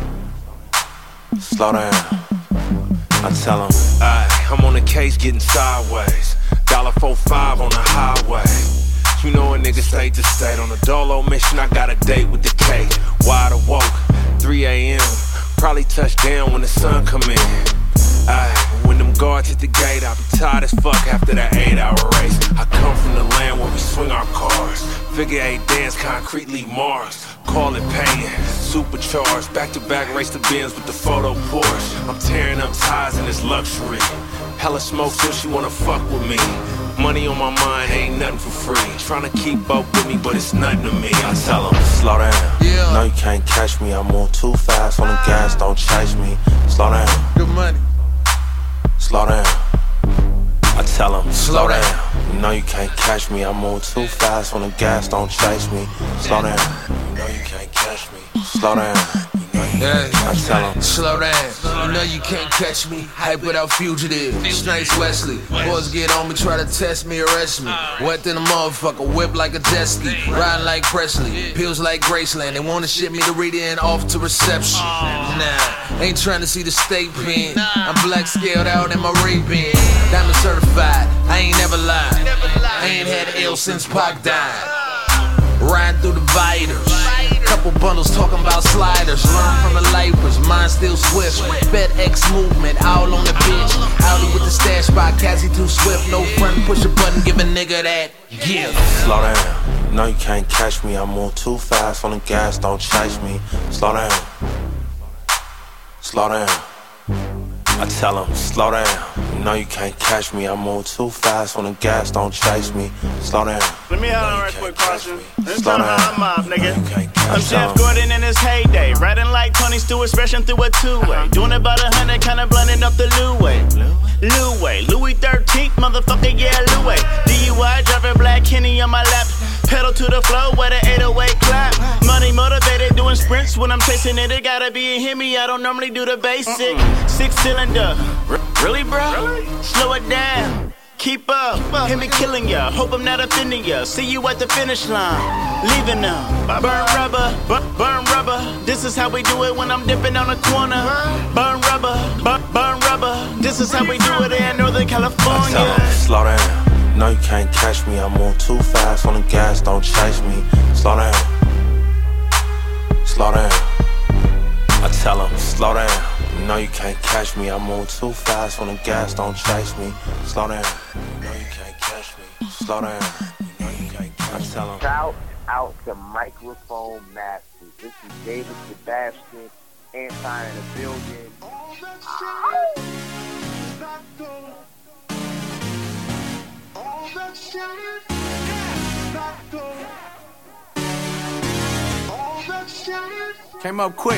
Slow down. I tell them, Aye, I'm on the case getting sideways. Dollar four five on the highway. You know a nigga stayed to state. On a dolo mission, I got a date with the K. Wide awoke, three a.m. Probably touch down when the sun come in. Aye, when them guards hit the gate, I'll be tired as fuck after that eight hour race. I come from the land where we swing our cars. Figure eight dance, concretely Mars. Call it paying, supercharged. Back to back, race the Benz with the photo Porsche. I'm tearing up ties in this luxury. Hella smoke till she wanna fuck with me. Money on my mind, ain't nothing for free. Tryna keep up with me, but it's nothing to me. I tell them, slow down. Yeah. No, you can't catch me. I move too fast on the gas, don't chase me. Slow down. Good money. Slow down. I tell them, slow down. You know you can't catch me. I move too fast on the gas, don't chase me. Slow down. You know you can't catch me. Slow down. Yeah. I tell them, slow down. You know you can't catch me. Hype without fugitive. Snipes Wesley. Boys get on me, try to test me, arrest me. Wet than a motherfucker, whip like a jet ski. Riding like Presley, pills like Graceland. They wanna ship me to read in off to reception. Nah, ain't trying to see the state pen. I'm black scaled out in my Ray-Ban. Diamond certified, I ain't never lied. I ain't had ill since Pac died. Riding through the vitals. Couple bundles talking about sliders. Learn from the lifers, mine still swift. FedEx movement, all on the bitch. Audi with the stash by Cassie too swift. No front, push a button, give a nigga that gift. Slow down. No, you can't catch me. I move too fast on the gas, don't chase me. Slow down. Slow down. I tell them, slow down. You know you can't catch me. I move too fast on the gas, don't chase me. Slow down. Let me have a right quick question. This Slow time down. I'm mob, nigga. I'm Slow Jeff down. Gordon in his heyday. Riding like Tony Stewart, smashing through a two-way. Doing about a hundred, kinda blending up the Louis. Louis, Louis thirteenth, motherfucker, yeah, Louis. D U I, driving black Kenny on my lap. Pedal to the floor with an eight oh eight clap. Money motivated, doing sprints when I'm chasing it. It gotta be a Hemi. I don't normally do the basic. Six cylinder. R- really, bro? Really? Slow it down. Keep up. Hit me killing ya. Hope I'm not offending ya. See you at the finish line. Leaving now. Burn rubber. Burn, burn rubber. This is how we do it when I'm dipping on the corner. Burn rubber. Burn, burn rubber. This is how we do it in Northern California. I tell 'em, slow down. No, you can't catch me. I move too fast on the gas. Don't chase me. Slow down. Slow down. I tell 'em, slow down. No, you can't catch me. I move too fast on the gas. Don't chase me. Slow down. No, you can't catch me. Slow down. No, you can't catch me. I tell 'em. Shout out to Microphone Masters. This is David Sebastian, Anti in the building. Came up quick.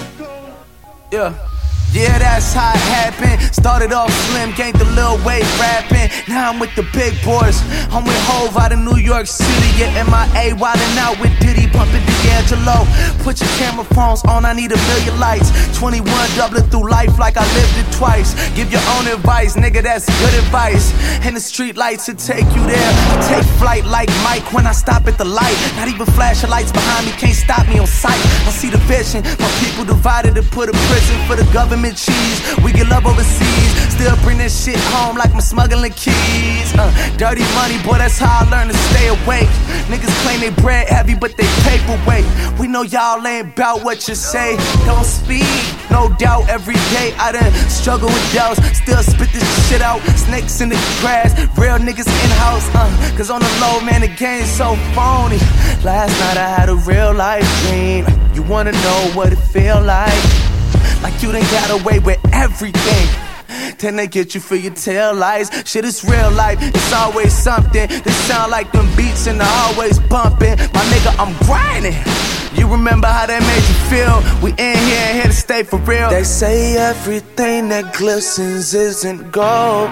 Yeah. Yeah, that's how it happened. Started off slim, gained the little weight rapping. Now I'm with the big boys. I'm with Hov out of New York City. Yeah, M I A wildin' out with Diddy, pumping D'Angelo. Put your camera phones on, I need a million lights. twenty-one doubling through life like I lived it twice. Give your own advice, nigga, that's good advice. And the street lights will take you there. I take flight like Mike when I stop at the light. Not even flashing lights behind me can't stop me on sight. I see the vision, my people divided to put a prison for the government cheese. We get love overseas, still bring this shit home like I'm smuggling keys. Uh, dirty money, boy, that's how I learn to stay awake. Niggas claim they bread heavy, but they paperweight. We know y'all ain't bout what you say. Don't speak, no doubt. Every day I done struggle with doubts, still spit this shit out. Snakes in the grass, real niggas in house. Uh, Cause on the low, man, the game's so phony. Last night I had a real life dream. You wanna know what it feel like? Like you done got away with everything. Then they get you for your tail lights. Shit is real life, it's always something. This sound like them beats and they're always bumping. My nigga, I'm grinding. You remember how that made you feel? We in here and here to stay for real. They say everything that glistens isn't gold.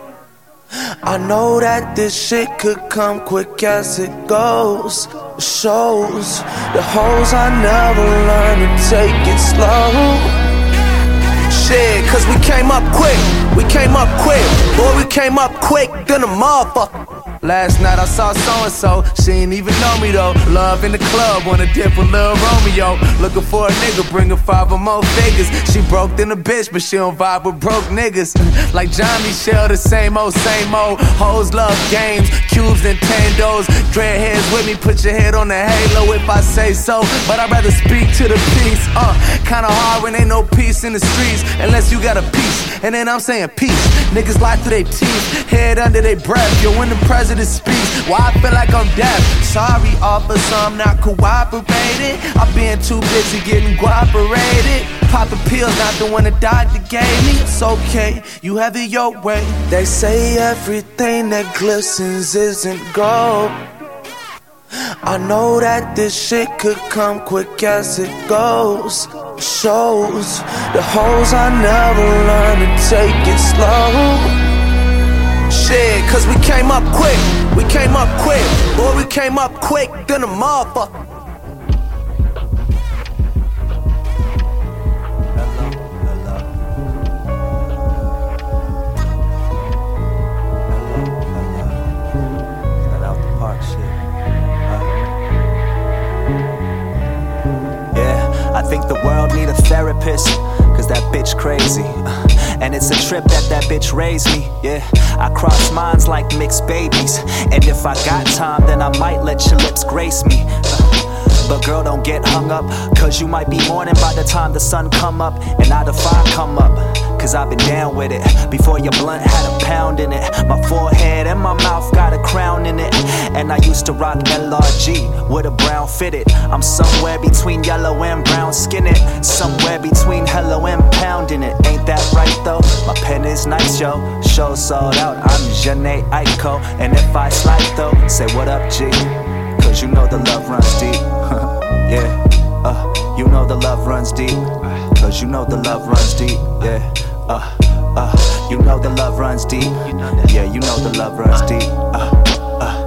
I know that this shit could come quick as it goes. Shows the hoes I never learned to take it slow. Shit, cause we came up quick, we came up quick. Boy, we came up quick than a motherfucker. Last night I saw so-and-so, she ain't even know me though. Love in the club, wanna dip with Lil Romeo. Looking for a nigga, bringing five or more figures. She broke than a bitch, but she don't vibe with broke niggas. Like John Michelle, the same old, same old. Hoes love games, cubes, Nintendos. Dreadheads with me, put your head on the halo if I say so. But I'd rather speak to the peace. Uh, kinda hard when ain't no peace in the streets, unless you got a piece. And then I'm saying peace. Niggas lie through their teeth, head under their breath. Yo, when the president speaks, why I feel like I'm deaf. Sorry, officer, I'm not cooperating. I've been too busy getting cooperated. Popping pills, not the one the doctor gave me. It's okay, you have it your way. They say everything that glistens isn't gold. I know that this shit could come quick as it goes. Shows the hoes I never learned to take it slow. Shit, cause we came up quick, we came up quick. Boy, we came up quick than a motherfucker. I think the world need a therapist, cause that bitch crazy. And it's a trip that that bitch raised me, yeah. I cross minds like mixed babies. And if I got time, then I might let your lips grace me. But girl, don't get hung up, cause you might be mourning by the time the sun come up and I defy come up. Cause I've been down with it, before your blunt had a pound in it. My forehead and my mouth got a crown in it. And I used to rock L R G with a brown fitted. I'm somewhere between yellow and brown skinning. Somewhere between hello and pounding it. Ain't that right though? My pen is nice, yo. Show sold out, I'm Janae Aiko. And if I slide though, say what up G, cause you know the love runs deep. Yeah, uh, you know the love runs deep. Cause you know the love runs deep. Yeah, uh, uh, you know the love runs deep. Yeah, you know the love runs deep. Uh, uh.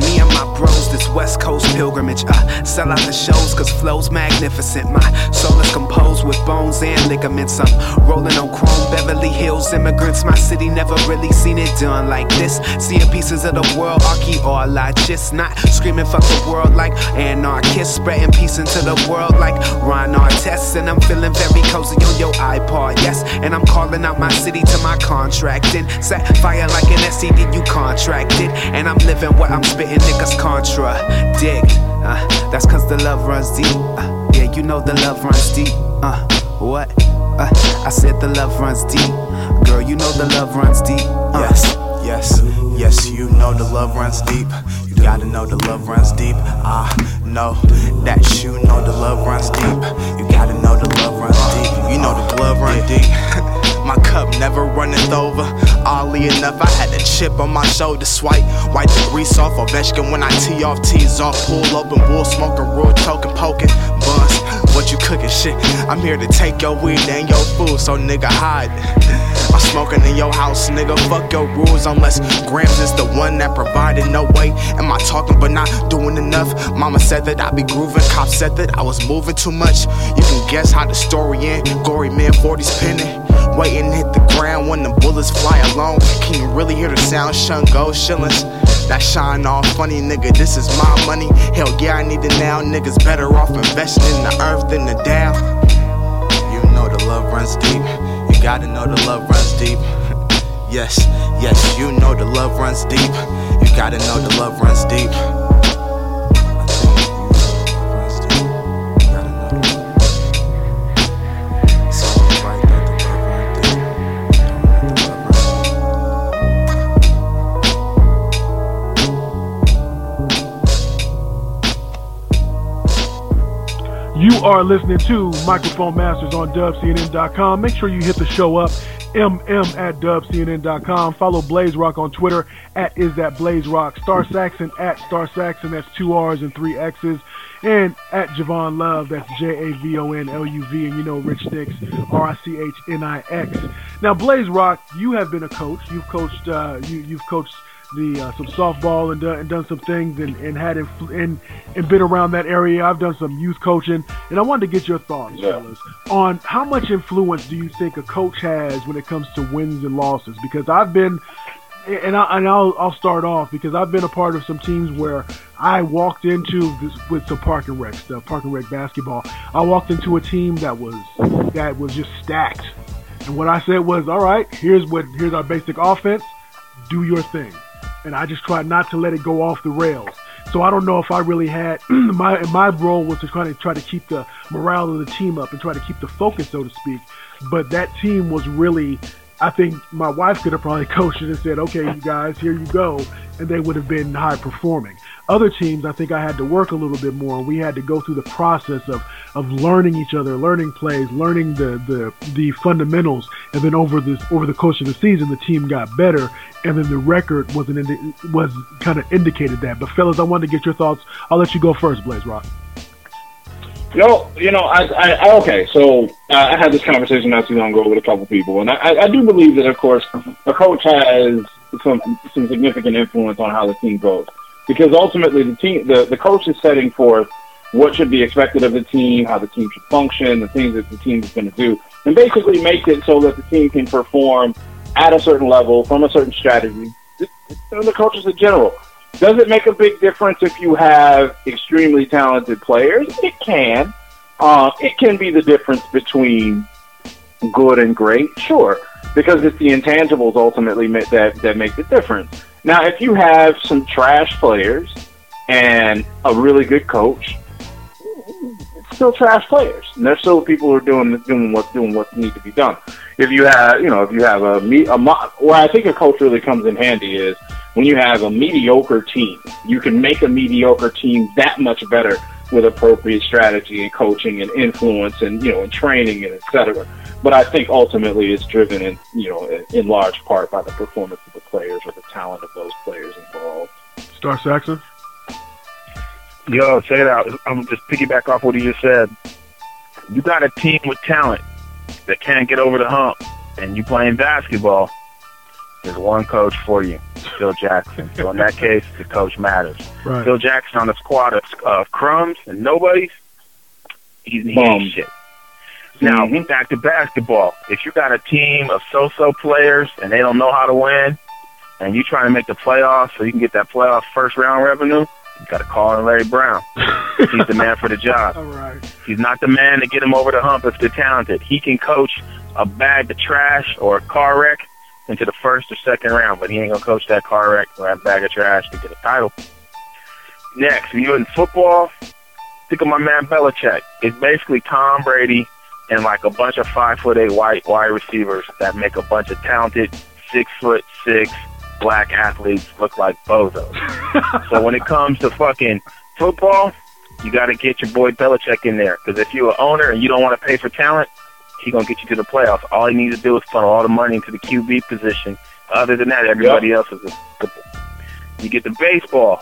Me and my bros, this West Coast pilgrimage. Uh, sell out the shows cause flow's magnificent. My soul is composed with bones and ligaments. I'm rolling on chrome, Beverly Hills immigrants. My city never really seen it done like this. Seeing pieces of the world, archaeologists. Not screaming fuck the world like anarchists. Spreading peace into the world like Ron Artest. And I'm feeling very cozy on your iPod, yes. And I'm calling out my city to my contracting. Set fire like an S T D you contracted. And I'm living what I'm spitting, niggas contradict. Uh, that's cause the love runs deep. Uh, yeah, you know the love runs deep. Uh, what? Uh, I said the love runs deep. Girl, you know the love runs deep. Uh. Yes, yes, yes, you know the love runs deep. You gotta know the love runs deep. I know that you know the love runs deep. You gotta know the love runs deep. You know the glove run deep. My cup never runneth over. Oddly enough, I had a chip on my shoulder. Swipe, wipe the grease off Ovechkin when I tee off, tease off. Pull open, bull smoking, raw choking, poking. Buns, what you cooking shit? I'm here to take your weed and your food, so nigga hide. I'm smoking in your house, nigga. Fuck your rules unless Grams is the one that provided. No way am I talking but not doing enough. Mama said that I be grooving, cops said that I was moving too much. You can guess how the story end. Gory man, forties pinning. Waiting to hit the ground when the bullets fly alone. Can you really hear the sound? Shun go shillings. That shine all funny, nigga. This is my money. Hell yeah, I need it now. Niggas better off investing in the earth than the Dow. You know the love runs deep. You gotta know the love runs deep. Yes, yes, you know the love runs deep. You gotta know the love runs deep. You are listening to Microphone Masters on Dub C N N dot com. Make sure you hit the show up, M M at Dub C N N dot com. Follow Blaze Rock on Twitter at Is That Blaze Rock. Star Saxon at Star Saxon, that's two R's and three X's. And at Javon Love, that's J A V O N L U V. And you know Rich Nix, R I C H N I X. Now, Blaze Rock, you have been a coach. You've coached, uh, you, you've coached the uh, some softball and done, and done some things and, and had influ- and, and been around that area. I've done some youth coaching, and I wanted to get your thoughts, yeah. fellas, on how much influence do you think a coach has when it comes to wins and losses? Because I've been, and, I, and I'll, I'll start off because I've been a part of some teams where I walked into this with some park and rec stuff, park and rec basketball. I walked into a team that was that was just stacked, and what I said was, all right, here's what here's our basic offense, do your thing. And I just tried not to let it go off the rails. So I don't know if I really had my my role was to try to try to keep the morale of the team up and try to keep the focus, so to speak. But that team was really, I think my wife could have probably coached it and said, okay, you guys, here you go, and they would have been high performing. Other teams, I think I had to work a little bit more, and we had to go through the process of, of learning each other, learning plays, learning the, the, the fundamentals, and then over the over the course of the season, the team got better, and then the record wasn't indi- was kind of indicated that. But fellas, I wanted to get your thoughts. I'll let you go first, Blaze Rock. No, you know, I, I, I okay. So uh, I had this conversation not too long ago with a couple people, and I, I do believe that, of course, a coach has some some significant influence on how the team goes. Because ultimately, the team, the, the coach is setting forth what should be expected of the team, how the team should function, the things that the team is going to do, and basically make it so that the team can perform at a certain level from a certain strategy. The coaches in general. Does it make a big difference if you have extremely talented players? It can. Uh, it can be the difference between good and great, sure, because it's the intangibles ultimately that that make the difference. Now, if you have some trash players and a really good coach, it's still trash players, and they're still people who are doing doing what doing what needs to be done. If you have, you know, if you have a, a where I think a coach really comes in handy is when you have a mediocre team. You can make a mediocre team that much better with appropriate strategy and coaching and influence and, you know, and training and et cetera. But I think ultimately it's driven in, you know, in large part by the performance of the players or the talent of those players involved. Star Saxon? Yo, check it out. I'm just piggyback off what he just said. You got a team with talent that can't get over the hump, and you playing basketball. There's one coach for you. Phil Jackson. So in that case, the coach matters. Right. Phil Jackson on a squad of, of crumbs and nobodies, he's he ain't shit. Now, Mm-hmm. back to basketball. If you got a team of so-so players and they don't know how to win, and you trying to make the playoffs so you can get that playoff first-round revenue, you got to call in Larry Brown. He's the man for the job. All right. He's not the man to get him over the hump if they're talented. He can coach a bag of trash or a car wreck into the first or second round, but he ain't going to coach that car wreck or that bag of trash to get a title. Next, when you're in football, think of my man Belichick. It's basically Tom Brady and like a bunch of five foot eight white wide receivers that make a bunch of talented six foot six black athletes look like bozos. So when it comes to fucking football, you got to get your boy Belichick in there, because if you're an owner and you don't want to pay for talent, he gonna get you to the playoffs. All he needs to do is funnel all the money into the Q B position. Other than that, everybody Yep. else is a, you get the baseball.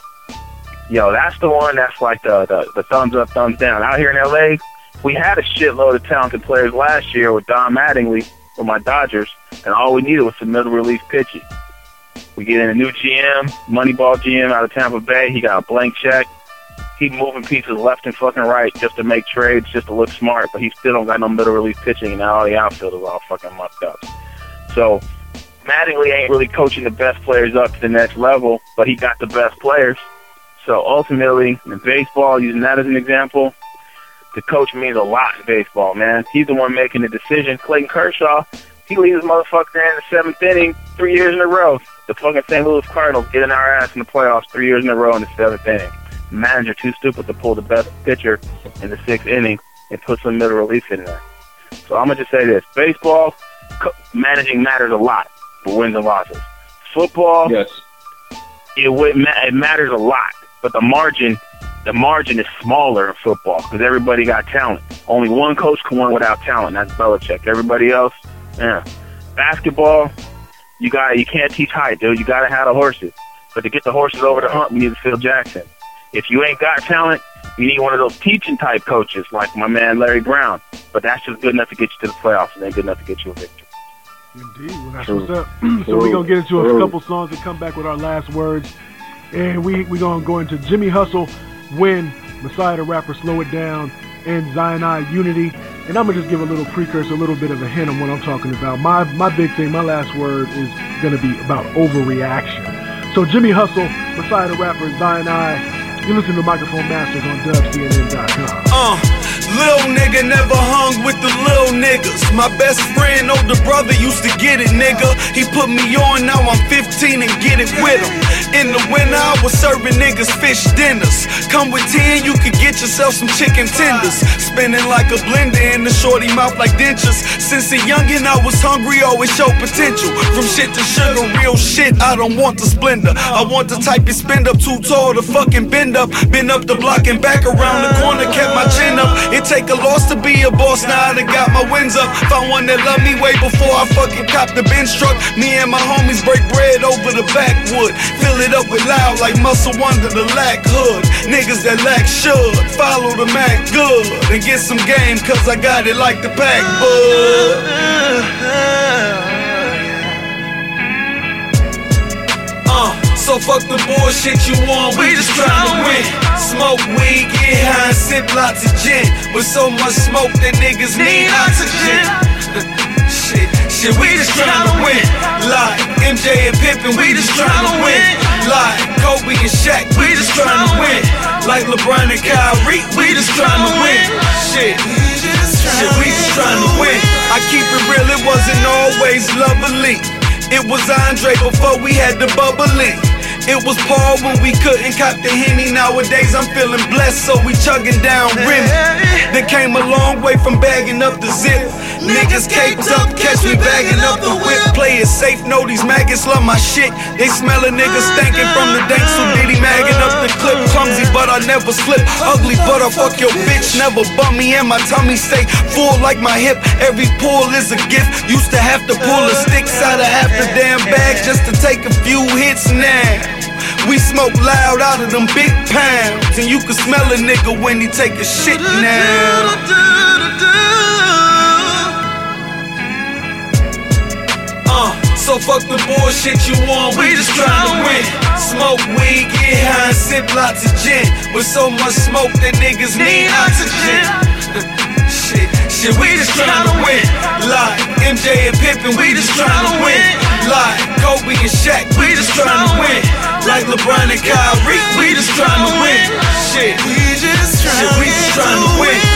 Yo, that's the one that's like the, the the thumbs up, thumbs down. Out here in L A, we had a shitload of talented players last year with Don Mattingly for my Dodgers, and all we needed was some middle relief pitching. We get in a new G M, Moneyball G M out of Tampa Bay. He got a blank check. He's moving pieces left and fucking right just to make trades, just to look smart, but he still don't got no middle relief pitching, and now all the outfielders all fucking mucked up. So Mattingly ain't really coaching the best players up to the next level, but he got the best players. So ultimately, in baseball, using that as an example, the coach means a lot in baseball, man. He's the one making the decision. Clayton Kershaw, he leads his motherfucker in the seventh inning three years in a row. The fucking Saint Louis Cardinals getting our ass in the playoffs three years in a row in the seventh inning. The manager too stupid to pull the best pitcher in the sixth inning and put some middle relief in there. So I'm going to just say this. Baseball, co- managing matters a lot for wins and losses. Football, yes, it, would ma- it matters a lot, but the margin the margin is smaller in football because everybody got talent. Only one coach can win without talent, and that's Belichick. Everybody else, yeah. Basketball, you got you can't teach height, dude. You got to have the horses. But to get the horses over the hump, we need Phil Jackson. If you ain't got talent, you need one of those teaching type coaches like my man Larry Brown. But that's just good enough to get you to the playoffs, and ain't good enough to get you a victory. Indeed. Well, that's what's up. So we're going to get into a couple songs and come back with our last words. And we, we're going to go into Jimmy Hustle, Win, Messiah the Rapper, Slow It Down, and Zion I, Unity. And I'm going to just give a little precursor, a little bit of a hint on what I'm talking about. My, my big thing, my last word is going to be about overreaction. So Jimmy Hustle, Messiah the Rapper, Zion I. You listen to Microphone Masters on Dub C N N dot com. Uh, little nigga never hung with the little niggas. My best friend, older brother, used to get it, nigga. He put me on, now I'm fifteen and get it with him. In the winter, I was serving niggas fish dinners. Come with ten, you could get yourself some chicken tenders. Spinning like a blender in the shorty mouth like dentures. Since a youngin', I was hungry, always show potential. From shit to sugar, real shit, I don't want the splendor. I want the type you spend up too tall to fucking bend up. Been up the block and back around the corner, kept my chin up. It take a loss to be a boss, now I done got my wins up. Found one that loved me way before I fucking copped the bench truck. Me and my homies break bread over the backwood. Fill it up with loud like muscle under the lack hood. Niggas that lack should follow the Mac good and get some game, cause I got it like the pack bud. Uh, so fuck the bullshit you want, we just tryna win. Smoke weed, get high, and sip lots of gin. With so much smoke that niggas need oxygen. Shit, shit, we just tryna win. Like M J and Pippen, we just tryna win. Like Kobe and Shaq, we just tryna win. Like LeBron and Kyrie, we just tryna win. Shit, shit, we just tryna win. I keep it real, it wasn't always lovely. It was Andre before we had the bubbly. It was Paul when we couldn't cop the Henny. Nowadays I'm feeling blessed, so we chugging down Remy. They came a long way from bagging up the zip. Niggas caped up, catch me bagging up the whip. Play it safe, know these maggots love my shit. They smell a nigga stankin' from the dank, so Diddy magging up the clip. Clumsy, but I never slip. Ugly, but I fuck your bitch. Never bump me and my tummy stay full like my hip. Every pull is a gift. Used to have to pull the sticks out of half the damn bag just to take a few hits now. We smoke loud out of them big pounds, and you can smell a nigga when he take a shit now. Uh, so on, fuck the bullshit you on, we just tryna win. Smoke weed, get high, and sip lots of gin. With so much smoke that niggas need oxygen. Shit, shit, we just tryna win. Like M J and Pippen, we just tryna win. Like Kobe and Shaq, we just tryna win. Like LeBron and Kyrie, we just tryna win. Shit, we just tryna, shit, we just tryna win. win.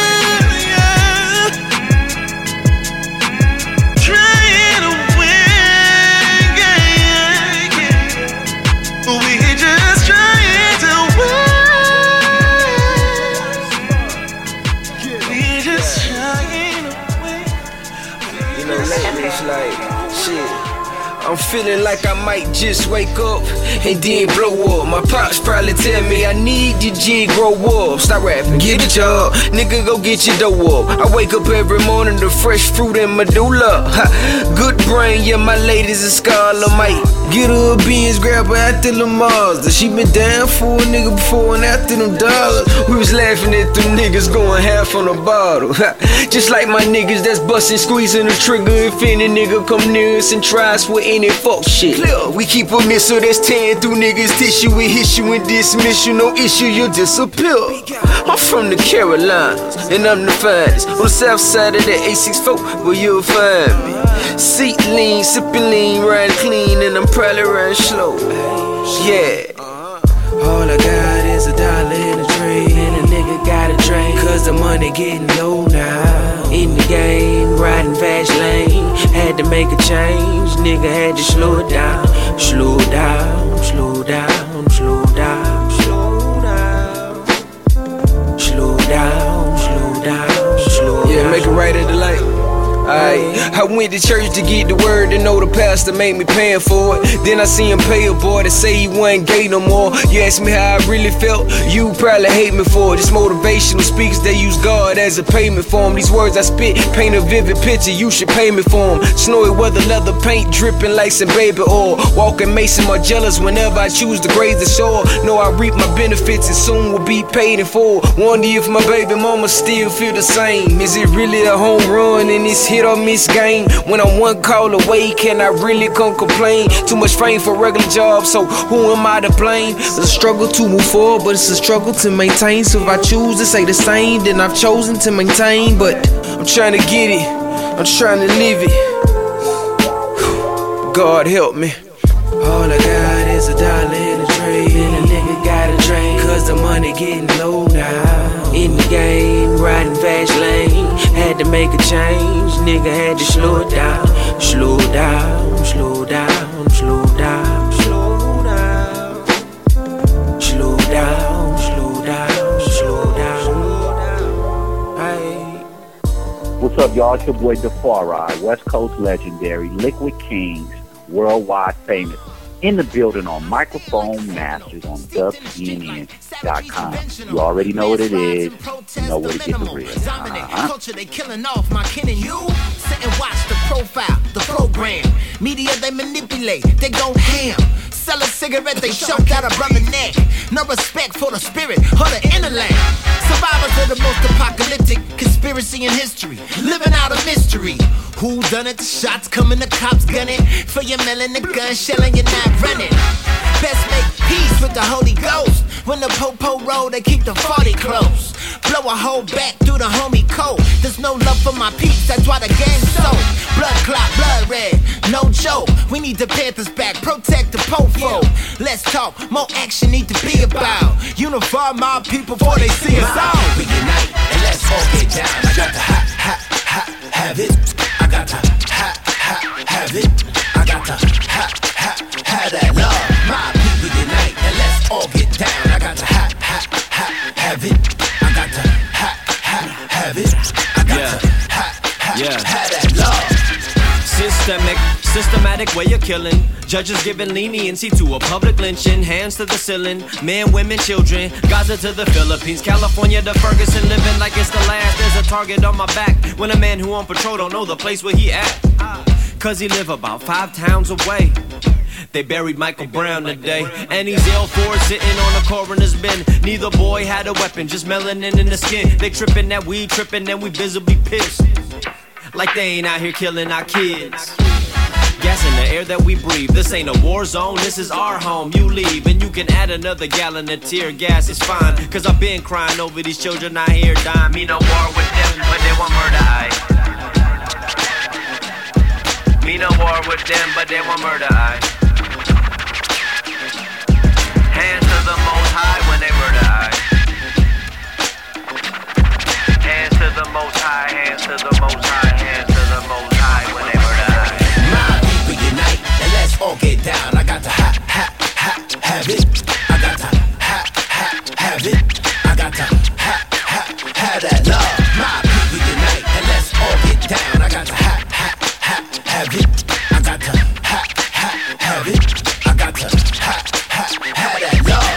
Like, shit, I'm feeling like I might just wake up and then blow up. My pops probably tell me I need your G, grow up. Stop rapping, get a job, nigga, go get your dough up. I wake up every morning to fresh fruit and medulla. Ha, good brain, yeah, my lady's a scholar. Might get her a Benz, grab her after the Mazda. She been down for a nigga before and after them dollars. We was laughing at them niggas going half on a bottle. Ha, just like my niggas that's busting, squeezing the trigger. If any nigga come near us and try us with any fuck shit, clear. We keep a missile that's tearing through niggas' tissue. We hit you and dismiss you, no issue, you'll disappear. I'm from the Carolinas, and I'm the finest. On the south side of the eight sixty-four, where you'll find me. Seat lean, sipping lean, riding clean, and I'm probably riding slow. Yeah. All I got is a dollar and a drink, and a nigga got a drink, cause the money getting low now. In the game, riding fast lane, had to make a change, nigga had to slow it down. Slow down, slow down, slow down, slow down. Slow down, slow down, slow down. Yeah, make it right at the light. Aye. I went to church to get the word, and know the pastor made me paying for it. Then I see him pay a boy to say he wasn't gay no more. You ask me how I really felt, you probably hate me for it. This motivational speaks, they use God as a payment for them. These words I spit paint a vivid picture, you should pay me for them. Snowy weather, leather paint dripping like some baby oil. Walking Mason Margellas whenever I choose to graze the shore. Know I reap my benefits and soon will be paid in full. Wonder if my baby mama still feel the same. Is it really a home run in this hit or miss game? When I'm one call away, can I really come complain? Too much fame for regular jobs, so who am I to blame? It's a struggle to move forward, but it's a struggle to maintain. So if I choose to say the same, then I've chosen to maintain. But I'm trying to get it, I'm trying to live it. God help me. All I got is a dollar and a drink, and a nigga got a drink, cause the money getting low now. In the game, riding fast lane, had to make a change, nigga had to slow it down. Slow down, slow down, slow down, slow down. Slow down, slow down, slow down. Hey. What's up, y'all? It's your boy DeFari, West Coast legendary, Liquid Kings, worldwide famous. In the building on Microphone Masters on dub C N N dot com. You already know what it is. You know where to get the real. Uh-huh. Culture, they killing off my kin and you. Sit and watch the profile, the program. Media they manipulate, they go ham. Sell a cigarette, they choked out a brother neck. No respect for the spirit or the inner land. Survivors of the most apocalyptic conspiracy in history. Living out a mystery. Who done it? The shots coming, the cops gunning. For your melon, the gun shelling, you're not running. Best make peace with the Holy Ghost. When the po-po roll, they keep the forty close. Blow a hole back through the homie code. There's no love for my peeps, that's why the game's so. Blood clot, blood red, no joke. We need the Panthers back, protect the po-fo. Let's talk, more action need to be about. Unify my people before they see us out. We unite and let's all get down. I got to ha, ha, ha, have it. I got to ha, ha, have it. I got to ha, ha, have that love. My people unite and let's all get down. I got to ha, ha, ha, have it. I got to ha, ha, have it. I got yeah. to ha, ha, yeah. have that love. Systemic, systematic way of killing. Judges giving leniency to a public lynching. Hands to the ceiling, men, women, children. Gaza to the Philippines, California to Ferguson. Living like it's the last, there's a target on my back. When a man who on patrol don't know the place where he at. Cause he live about five towns away. They buried Michael Brown today, and he's ill for sitting on a coroner's bin. Neither boy had a weapon, just melanin in the skin. They tripping that we tripping, and we visibly pissed. Like they ain't out here killing our kids. gas in the air that we breathe. This ain't a war zone, this is our home. You leave and you can add another gallon of tear gas, it's fine. Cause I've been crying over these children out here dying. Me no war with them, but they want murder I. Me no war with them, but they want murder I. Hands to the most high when they murder I. Hands to the most high, hands to the most high, hands to the most high when they murder I. My people unite and let's all get down. I got to ha, ha, ha, have it. I got to ha, ha, have it. I got to ha, ha, have that love. My people unite and let's all get down. I got to ha, ha, ha, have it. I got to ha, ha, have it. I got to ha, ha, have that love.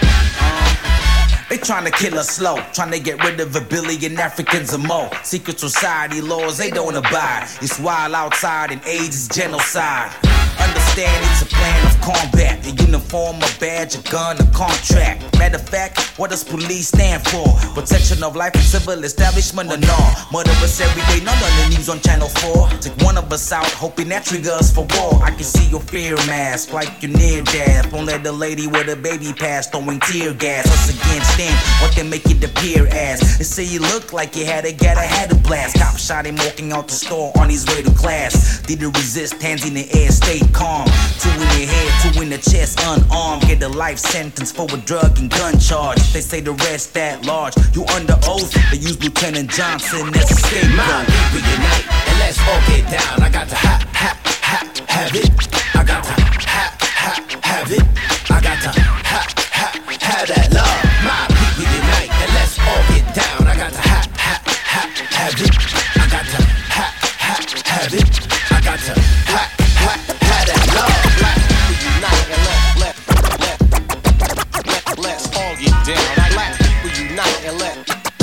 They tryna kill us slow, tryna get rid of a billion Africans or more. Secret society laws they don't abide. It's wild outside and AIDS is genocide. Understand it's a plan of combat. A uniform, a badge, a gun, a contract. Matter of fact, what does police stand for? Protection of life and civil establishment or no? Murder us every day, none on the news on channel four. Take one of us out, hoping that trigger us for war. I can see your fear mask, like you're near death. Don't let the lady with a baby pass throwing tear gas. Us against them, what they make it appear as. They say you look like you had a gat, I had a blast. Cop shot him walking out the store on his way to class. Didn't resist, hands in the air, stay calm. Two in the head, two in the chest, unarmed. Get a life sentence for a drug and gun charge. They say the rest that large. You under oath, they use Lieutenant Johnson as a scapegoat. My people unite and let's all get down. I got to ha, ha, ha, have it. I got to ha, ha, have it. I got to ha, ha, have that love. My people unite and let's all get down. I got to ha, ha, ha, have it. I got to ha, ha, have it. I got to ha, ha, have that love. Black people unite and let, let, let, let, let's all get down. Black people unite and let,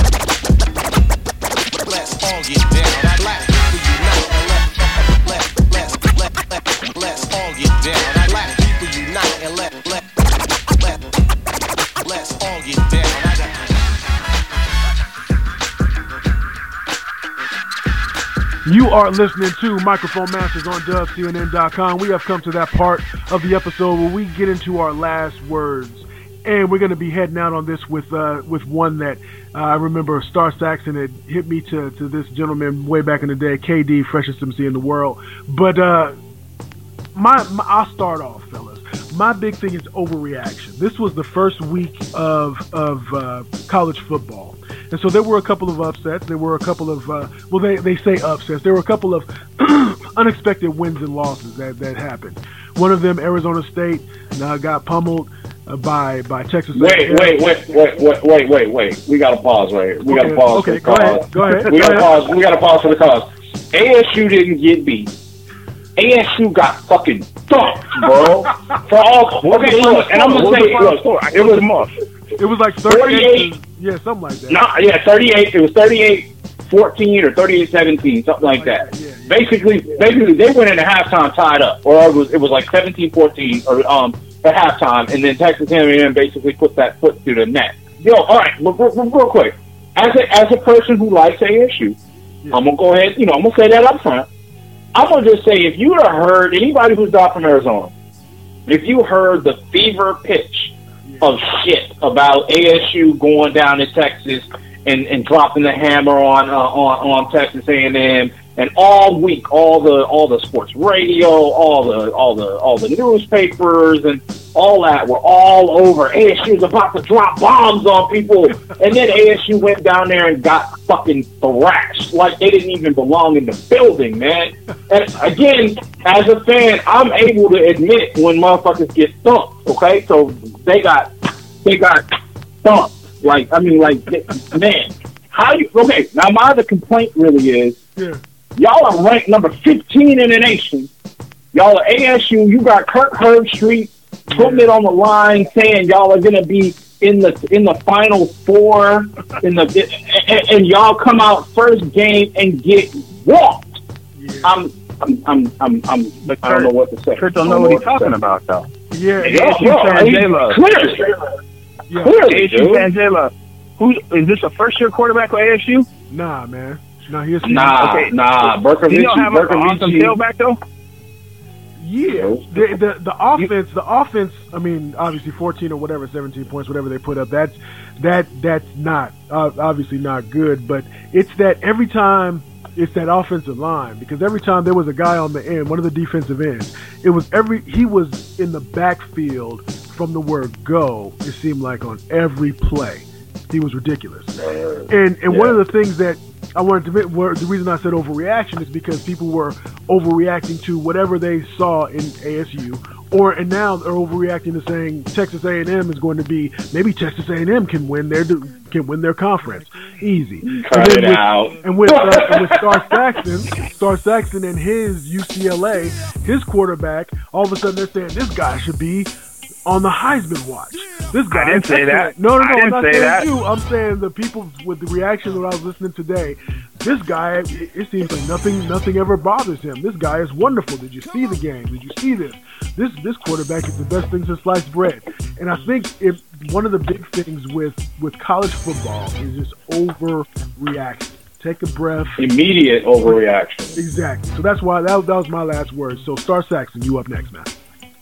let's all get down. Black people unite and let, let, let's, let, let, let's all get down. Black people unite and let, let, let, let's all get down. You are listening to Microphone Masters on Dub C N N dot com. We have come to that part of the episode where we get into our last words. And we're going to be heading out on this with uh, with one that uh, I remember Star Saxon had hit me to, to this gentleman way back in the day, K D, freshest M C in the world. But uh, my, my I'll start off, fellas. My big thing is overreaction. This was the first week of, of uh, college football. And so there were a couple of upsets. There were a couple of, uh, well, they, they say upsets. There were a couple of unexpected wins and losses that, that happened. One of them, Arizona State, uh, got pummeled uh, by by Texas. Wait, wait, wait, wait, wait, wait, wait, wait. We got to pause right here. We got to pause. Okay, for the go cause. ahead. Go ahead. We got to go pause. ahead. We got to pause for the cause. A S U didn't get beat. A S U got fucking thumped, bro. For all okay, look, and I'm gonna say, look, it was more. It was like thirty-eight. Yeah, something like that. No, yeah, thirty-eight. It was thirty-eight fourteen or thirty-eight seventeen, something like that. Basically, basically, they went into halftime tied up, or it was it was like seventeen fourteen or um at halftime, and then Texas A and M basically put that foot through the net. Yo, all right, real, real, real quick. As a as a person who likes A S U, yeah. I'm gonna go ahead. You know, I'm gonna say that up front. I'm gonna just say, if you have heard anybody who's not from Arizona, if you heard the fever pitch of shit about A S U going down to Texas and, and dropping the hammer on uh, on on Texas A and M, and all week, all the all the sports radio, all the all the all the newspapers, and all that were all over. A S U's about to drop bombs on people, and then A S U went down there and got fucking thrashed like they didn't even belong in the building, man. And again, as a fan, I'm able to admit when motherfuckers get thumped. Okay, so they got they got thumped. Like I mean, like man, how you? Okay, now my other complaint really is. Yeah. Y'all are ranked number fifteen in the nation. Y'all are A S U. You got Kirk Herbstreit putting it on the line, saying y'all are going to be in the in the Final Four, in the and, and y'all come out first game and get walked. Yeah. I'm, I'm, I'm, I'm, I'm but I don't know what to say. Kurt don't know what he's talking about, though. Yeah, yeah, yeah. Clearly, yeah. Clearly, A S U fan J-Lo. Who's is this a first year quarterback for A S U? Nah, man. No, he's nah, okay. nah. Berkovich, Do you have an awesome Berkovich. tailback though? Yeah, the, the the offense, the offense. I mean, obviously fourteen or whatever, seventeen points, whatever they put up. That's that that's not uh, obviously not good. But it's that every time it's that offensive line, because every time there was a guy on the end, one of the defensive ends, it was every he was in the backfield from the word go. It seemed like on every play, he was ridiculous. And and yeah. one of the things that I wanted to where the reason I said overreaction is because people were overreacting to whatever they saw in A S U, or and now they're overreacting to saying Texas A and M is going to be maybe Texas A and M can win their can win their conference easy. Cut and it with, out. And with uh, and with Star Saxon, Star Saxon and his U C L A, his quarterback, all of a sudden they're saying this guy should be on the Heisman watch. This guy. I didn't say that. No, no, no. I didn't I'm not say saying that. you. I'm saying the people with the reaction that I was listening today. This guy, it, it seems like nothing, nothing ever bothers him. This guy is wonderful. Did you see the game? Did you see this? This, this quarterback is the best thing since sliced bread. And I think if one of the big things with with college football is just overreaction. Take a breath. Immediate overreaction. Exactly. So that's why that, that was my last word. So Star Saxon, you up next, man.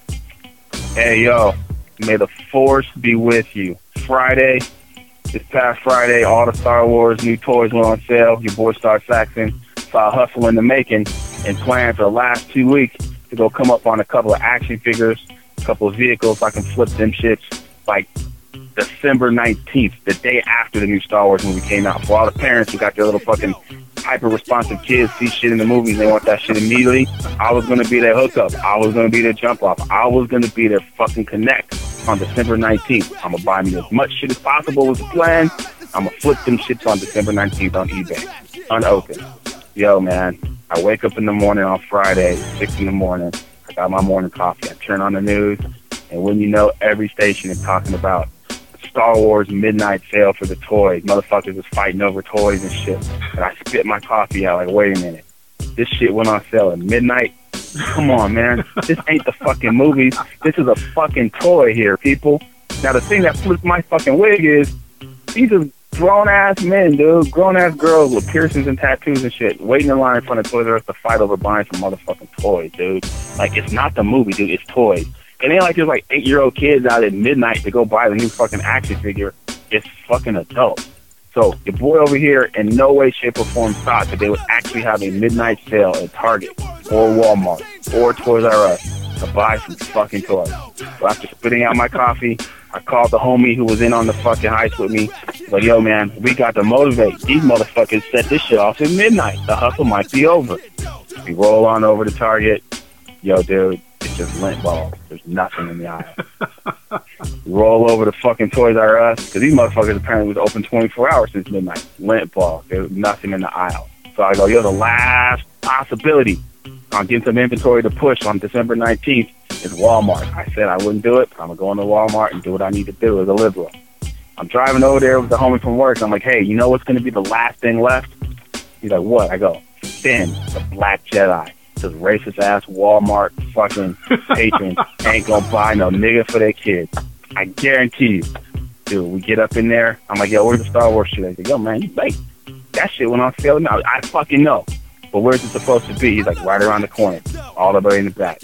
Hey, yo, may the force be with you. Friday, this past Friday, all the Star Wars new toys went on sale. Your boy Star Saxon saw a hustle in the making and planned for the last two weeks to go come up on a couple of action figures, a couple of vehicles so I can flip them shits like December nineteenth, the day after the new Star Wars movie came out. For all the parents who got their little fucking hyper-responsive kids see shit in the movies, they want that shit immediately. I was going to be their hookup. I was going to be their jump-off. I was going to be their fucking connect on December nineteenth. I'm going to buy me as much shit as possible as planned. I'm going to flip them shits on December nineteenth on eBay. Unopened. Yo, man, I wake up in the morning on Friday, six in the morning. I got my morning coffee. I turn on the news, and when you know, every station is talking about Star Wars midnight sale for the toys. Motherfuckers is fighting over toys and shit. And I spit my coffee out like, wait a minute. This shit went on sale at midnight? Come on, man. This ain't the fucking movies. This is a fucking toy here, people. Now, the thing that flips my fucking wig is these are grown-ass men, dude. Grown-ass girls with piercings and tattoos and shit waiting in line in front of Toys R Us to fight over buying some motherfucking toys, dude. Like, it's not the movie, dude. It's toys. It ain't like there's like eight-year-old kids out at midnight to go buy the new fucking action figure. It's fucking adults. So your boy over here in no way, shape, or form thought that they would actually have a midnight sale at Target or Walmart or Toys R Us to buy some fucking toys. So after spitting out my coffee, I called the homie who was in on the fucking heist with me. Like, yo, man, we got to motivate. These motherfuckers set this shit off at midnight. The hustle might be over. We roll on over to Target. Yo, dude. It's just lint balls. There's nothing in the aisle. Roll over to fucking Toys R Us, because these motherfuckers apparently was open twenty-four hours since midnight. Lint balls. There was nothing in the aisle. So I go, yo, the last possibility on getting some inventory to push on December nineteenth is Walmart. I said I wouldn't do it, but I'm going to go into Walmart and do what I need to do as a liberal. I'm driving over there with the homie from work. I'm like, hey, you know what's going to be the last thing left? He's like, what? I go, Finn, the Black Jedi. This racist ass Walmart fucking patrons ain't gonna buy no nigga for their kids. I guarantee you. Dude, we get up in there. I'm like, yo, where's the Star Wars shit? I say, yo, man, you late. That shit went on sale now. I fucking know. But where's it supposed to be? He's like, right around the corner. All the way in the back.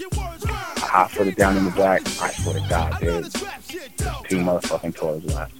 I hot footed down in the back. I swear to God, dude. There's two motherfucking toys left.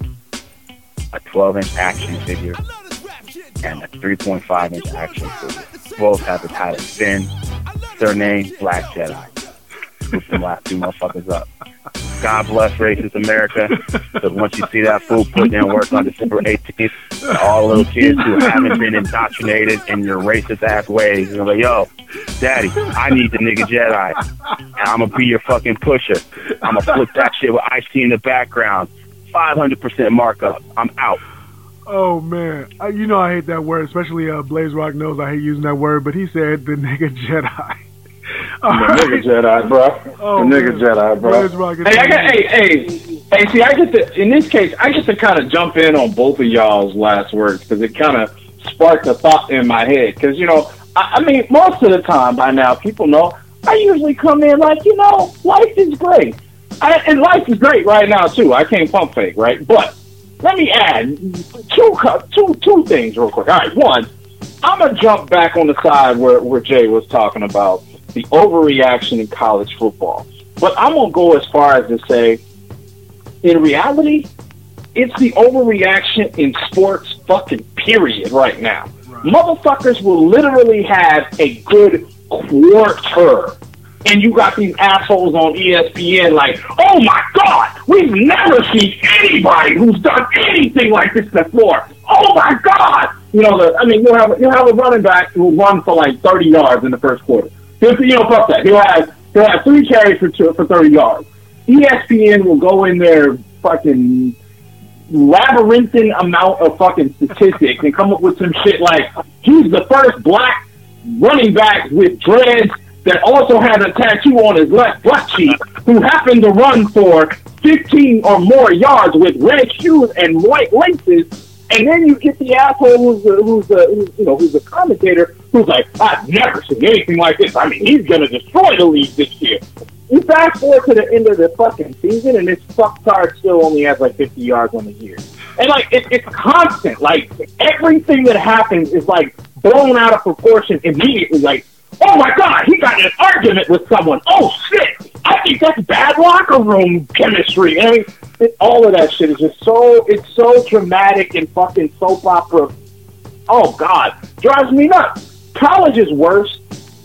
A twelve inch action figure and a three point five inch action figure. Both have the title Finn. Their name, Black Jedi. Put them last two motherfuckers up. God bless racist America. Because once you see that fool putting in work on December eighteenth, all little kids who haven't been indoctrinated in your racist ass ways, you're like, yo, daddy, I need the nigga Jedi. And I'm going to be your fucking pusher. I'm going to flip that shit with I C in the background. five hundred percent markup. I'm out. Oh, man. I, you know I hate that word, especially uh, Blaze Rock knows I hate using that word, but he said the nigga Jedi. The right. nigga Jedi, bro. Oh, the nigga man. Jedi, bro. Hey, I got, hey, hey, hey, see, I get to, in this case, I get to kind of jump in on both of y'all's last words because it kind of sparked a thought in my head. Because, you know, I, I mean, most of the time by now, people know, I usually come in like, you know, life is great. I, and life is great right now, too. I can't pump fake, right? But let me add two, two, two things real quick. All right, one, I'm going to jump back on the side where, where Jay was talking about the overreaction in college football. But I'm going to go as far as to say, in reality, it's the overreaction in sports fucking period right now. Right. Motherfuckers will literally have a good quarter, and you got these assholes on E S P N like, oh my God, we've never seen anybody who's done anything like this before. Oh my God. You know, the, I mean, you'll have, you'll have a running back who will run for like thirty yards in the first quarter. He'll, you know, fuck that. He'll have, he'll have three carries for, two, for thirty yards. E S P N will go in there fucking labyrinthine amount of fucking statistics and come up with some shit like he's the first black running back with dreads that also had a tattoo on his left butt cheek who happened to run for fifteen or more yards with red shoes and white laces. And then you get the asshole who's the, who's the who's, you know who's the commentator who's like, I've never seen anything like this. I mean, he's gonna destroy the league this year. You fast forward to the end of the fucking season, and this fucktard still only has like fifty yards on the year. And like it, it's constant. Like everything that happens is like blown out of proportion immediately. Like, oh my God, he got in an argument with someone. Oh shit, I think that's bad locker room chemistry. I mean, it, all of that shit is just so it's so dramatic and fucking soap opera. Oh God, drives me nuts. College is worse,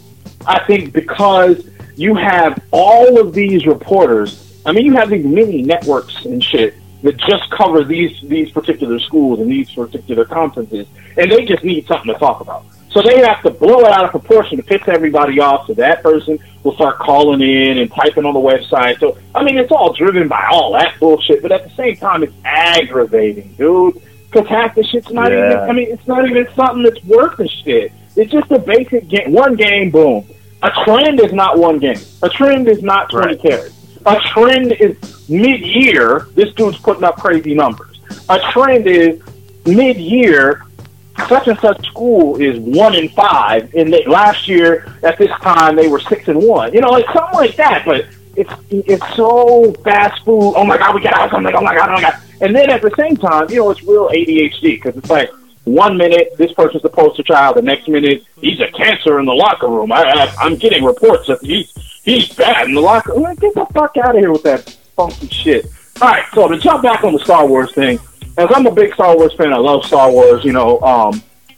I think, because you have all of these reporters. I mean, you have these mini networks and shit that just cover these these particular schools and these particular conferences, and they just need something to talk about. So they have to blow it out of proportion to piss everybody off, so that person will start calling in and typing on the website. So, I mean, it's all driven by all that bullshit, but at the same time, it's aggravating, dude. Because half the shit's not yeah. even, I mean, it's not even something that's worth the shit. It's just a basic game. One game, boom. A trend is not one game. A trend is not twenty right. carries. A trend is mid-year, this dude's putting up crazy numbers. A trend is mid-year, such and such school is one and five, and they, last year at this time they were six and one. You know, it's something like that. But it's it's so fast food. Oh my God, we got to have something. Oh my God, oh my God. And then at the same time, you know, it's real A D H D because it's like one minute this person's the poster child, the next minute he's a cancer in the locker room. I, I I'm getting reports that he's he's bad in the locker room. Like, get the fuck out of here with that funky shit. All right, so to jump back on the Star Wars thing. As I'm a big Star Wars fan, I love Star Wars. You know, um,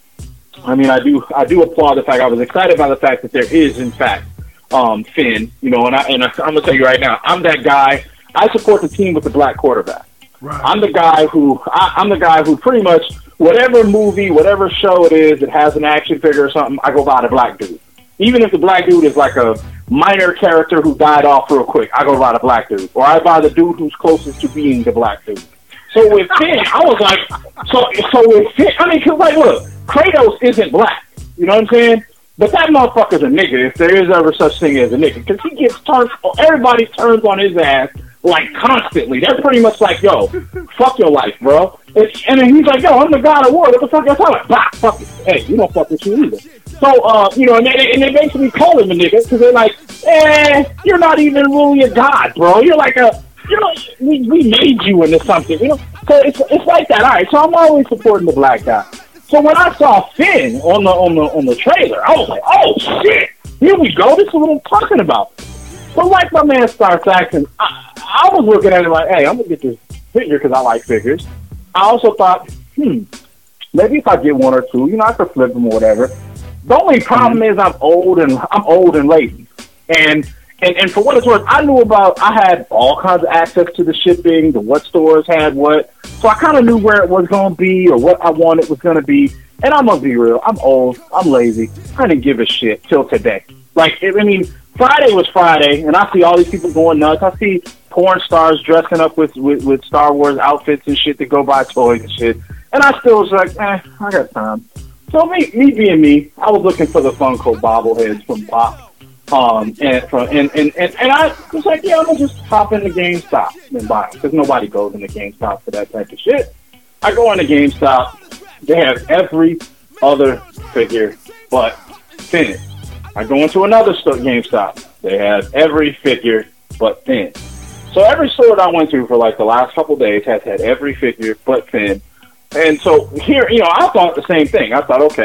I mean, I do, I do applaud the fact. I was excited by the fact that there is, in fact, um, Finn. You know, and I, and I, I'm gonna tell you right now, I'm that guy. I support the team with the black quarterback. Right. I'm the guy who, I, I'm the guy who pretty much whatever movie, whatever show it is that has an action figure or something, I go buy the black dude. Even if the black dude is like a minor character who died off real quick, I go buy the black dude, or I buy the dude who's closest to being the black dude. So with Finn, I was like, so so with Finn, I mean, cause like, look, Kratos isn't black, you know what I'm saying? But that motherfucker's a nigga, if there is ever such thing as a nigga, because he gets turned, everybody turns on his ass, like, constantly. They're pretty much like, yo, fuck your life, bro. And, and then he's like, yo, I'm the God of War, what the fuck y'all talking about? Bah, fuck it. Hey, you don't fuck with you either. So, uh, you know, and they, and they basically call him a nigga, because they're like, eh, you're not even really a god, bro. You're like a, you know, we, we made you into something, you know? So it's it's like that. All right, so I'm always supporting the black guy. So when I saw Finn on the on the on the trailer, I was like, oh shit, here we go. This is what I'm talking about. But like my man starts acting, I, I was looking at it like, hey, I'm gonna get this figure because I like figures. I also thought, hmm, maybe if I get one or two, you know, I could flip them or whatever. The only problem mm-hmm. is I'm old and I'm old and lazy, and. And and for what it's worth, I knew about, I had all kinds of access to the shipping, to what stores had what. So I kind of knew where it was going to be or what I wanted was going to be. And I'm going to be real. I'm old. I'm lazy. I didn't give a shit till today. Like, I mean, Friday was Friday, and I see all these people going nuts. I see porn stars dressing up with, with, with Star Wars outfits and shit to go buy toys and shit. And I still was like, eh, I got time. So me, me being me, I was looking for the Funko bobbleheads from Pop. Um, and, from, and, and, and, and I was like, yeah, I'm going to just hop into GameStop and buy them, because nobody goes into GameStop for that type of shit. I go into GameStop, they have every other figure but Finn. I go into another store, GameStop, they have every figure but Finn. So every store that I went to for like the last couple of days has had every figure but Finn. And so here, you know, I thought the same thing. I thought, okay,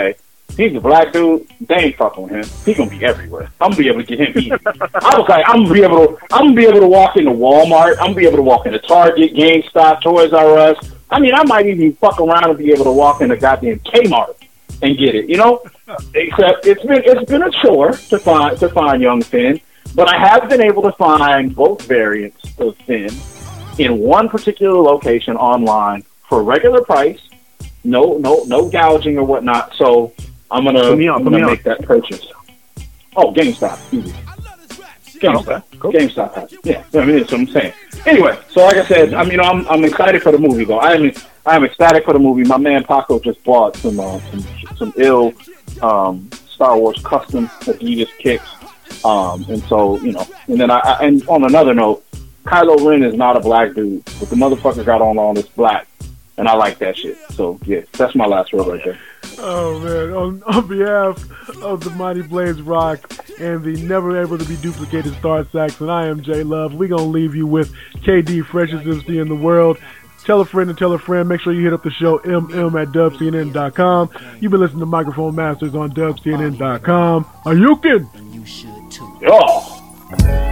He's a black dude. They ain't fucking with him. He gonna be everywhere. I'm gonna be able to get him easy. I was like, I'm gonna be able to. I'm gonna be able to walk into Walmart. I'm gonna be able to walk into Target, GameStop, Toys R Us. I mean, I might even fuck around and be able to walk into goddamn Kmart and get it. You know, except it's been it's been a chore to find to find young Finn, but I have been able to find both variants of Finn in one particular location online for a regular price. No, no, no gouging or whatnot. So I'm gonna, Put me on, I'm put gonna me make that purchase. Oh, GameStop, easy. GameStop, Cool. GameStop. Yeah, I mean that's what I'm saying. Anyway, so like I said, I mean, I'm I'm excited for the movie though. I am I am ecstatic for the movie. My man Paco just bought some uh, some some ill um, Star Wars custom Adidas kicks, um, and so you know. And then I, I and on another note, Kylo Ren is not a black dude, but the motherfucker got on all this black. And I like that shit. So, yeah, that's my last word right there. Oh, man. On, on behalf of the Mighty Blaze Rock and the never able to be duplicated Star Saxon, I am J Love. We're going to leave you with K D, freshest M C in the world. Tell a friend and tell a friend. Make sure you hit up the show M M at dub C N N dot com. You've been listening to Microphone Masters on dub C N N dot com. Are you kidding? You should too. Yeah.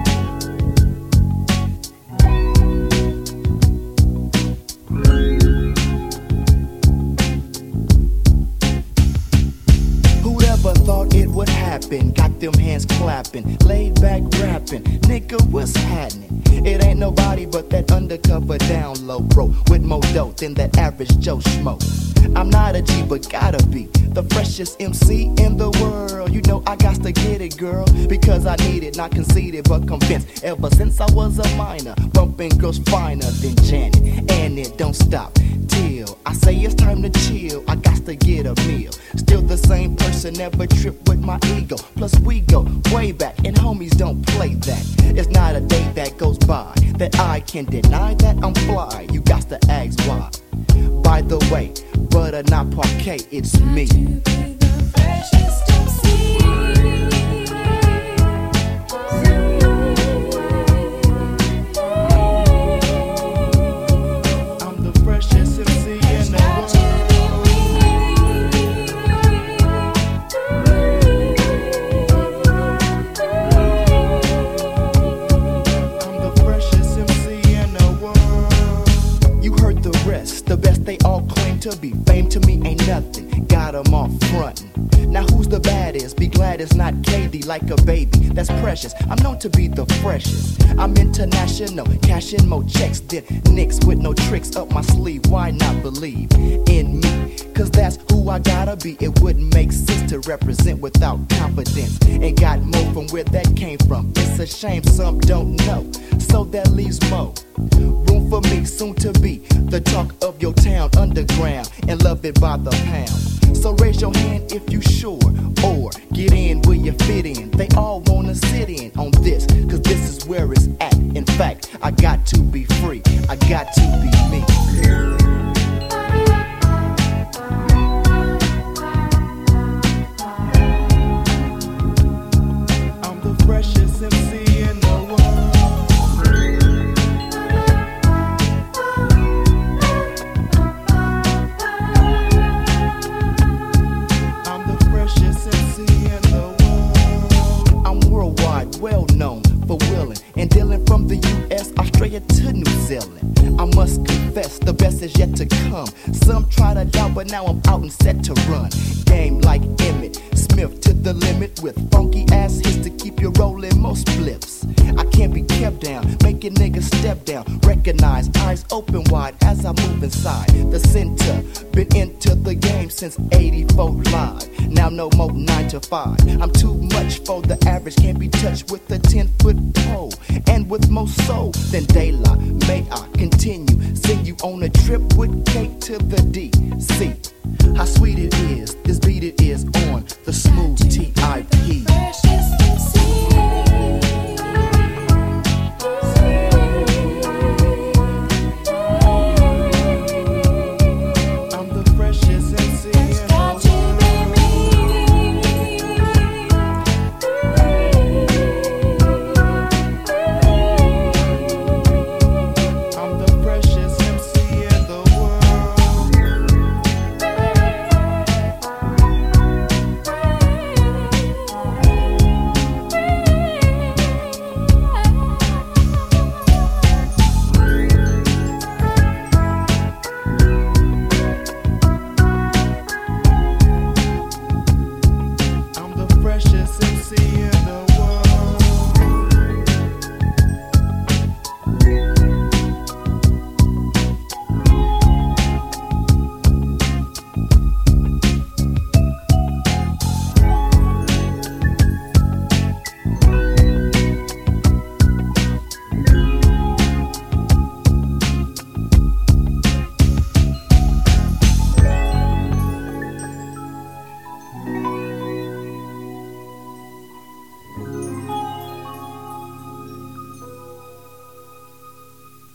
Thought it would happen, got them hands clapping, laid back rapping, nigga what's happening? It ain't nobody but that undercover down low bro, with more dope than that average Joe Schmo. I'm not a G but gotta be the freshest M C in the world. You know I got to get it, girl, because I need it, not conceited but convinced. Ever since I was a minor, bumping girls finer than Janet, and it don't stop till I say it's time to chill. I got to get a meal. Still the same person, never trip with my ego. Plus we go way back, and homies don't play that. It's not a day that goes by that I can deny that I'm fly. You got to ask why. By the way, butter not parquet, it's me. The best they all claim to be. Fame to me ain't nothing. Got them all frontin'. Now who's the baddest? Be glad it's not K D like a baby. That's precious. I'm known to be the freshest. I'm international. Cashing more checks than Knicks with no tricks up my sleeve. Why not believe in me? Cause that's who I gotta be. It wouldn't make sense to represent without confidence. And got more from where that came from. It's a shame some don't know. So that leaves more room for me soon to be the talk of your town underground and love it by the pound. So raise your hand if you sure, or get in where you fit in. They all wanna sit in on this, cause this is where it's at. In fact, I got to be free, I got to be me. I'm the freshest M C in the world. Well known for willing and dealing from the U S, Australia to New Zealand. I must confess, the best is yet to come. Some try to doubt, but now I'm out and set to run. Game like Emmett Smith to the limit with funky ass hits to keep you rolling most flips. I can't be kept down, making niggas step down. Recognize, eyes open wide as I move inside the center. Been into the game since eighty-four live. Now no more nine to five. I'm too much for the average, can't be touched with a ten foot pole. And with more soul than daylight, may I continue. Send you on a trip with K to the D C.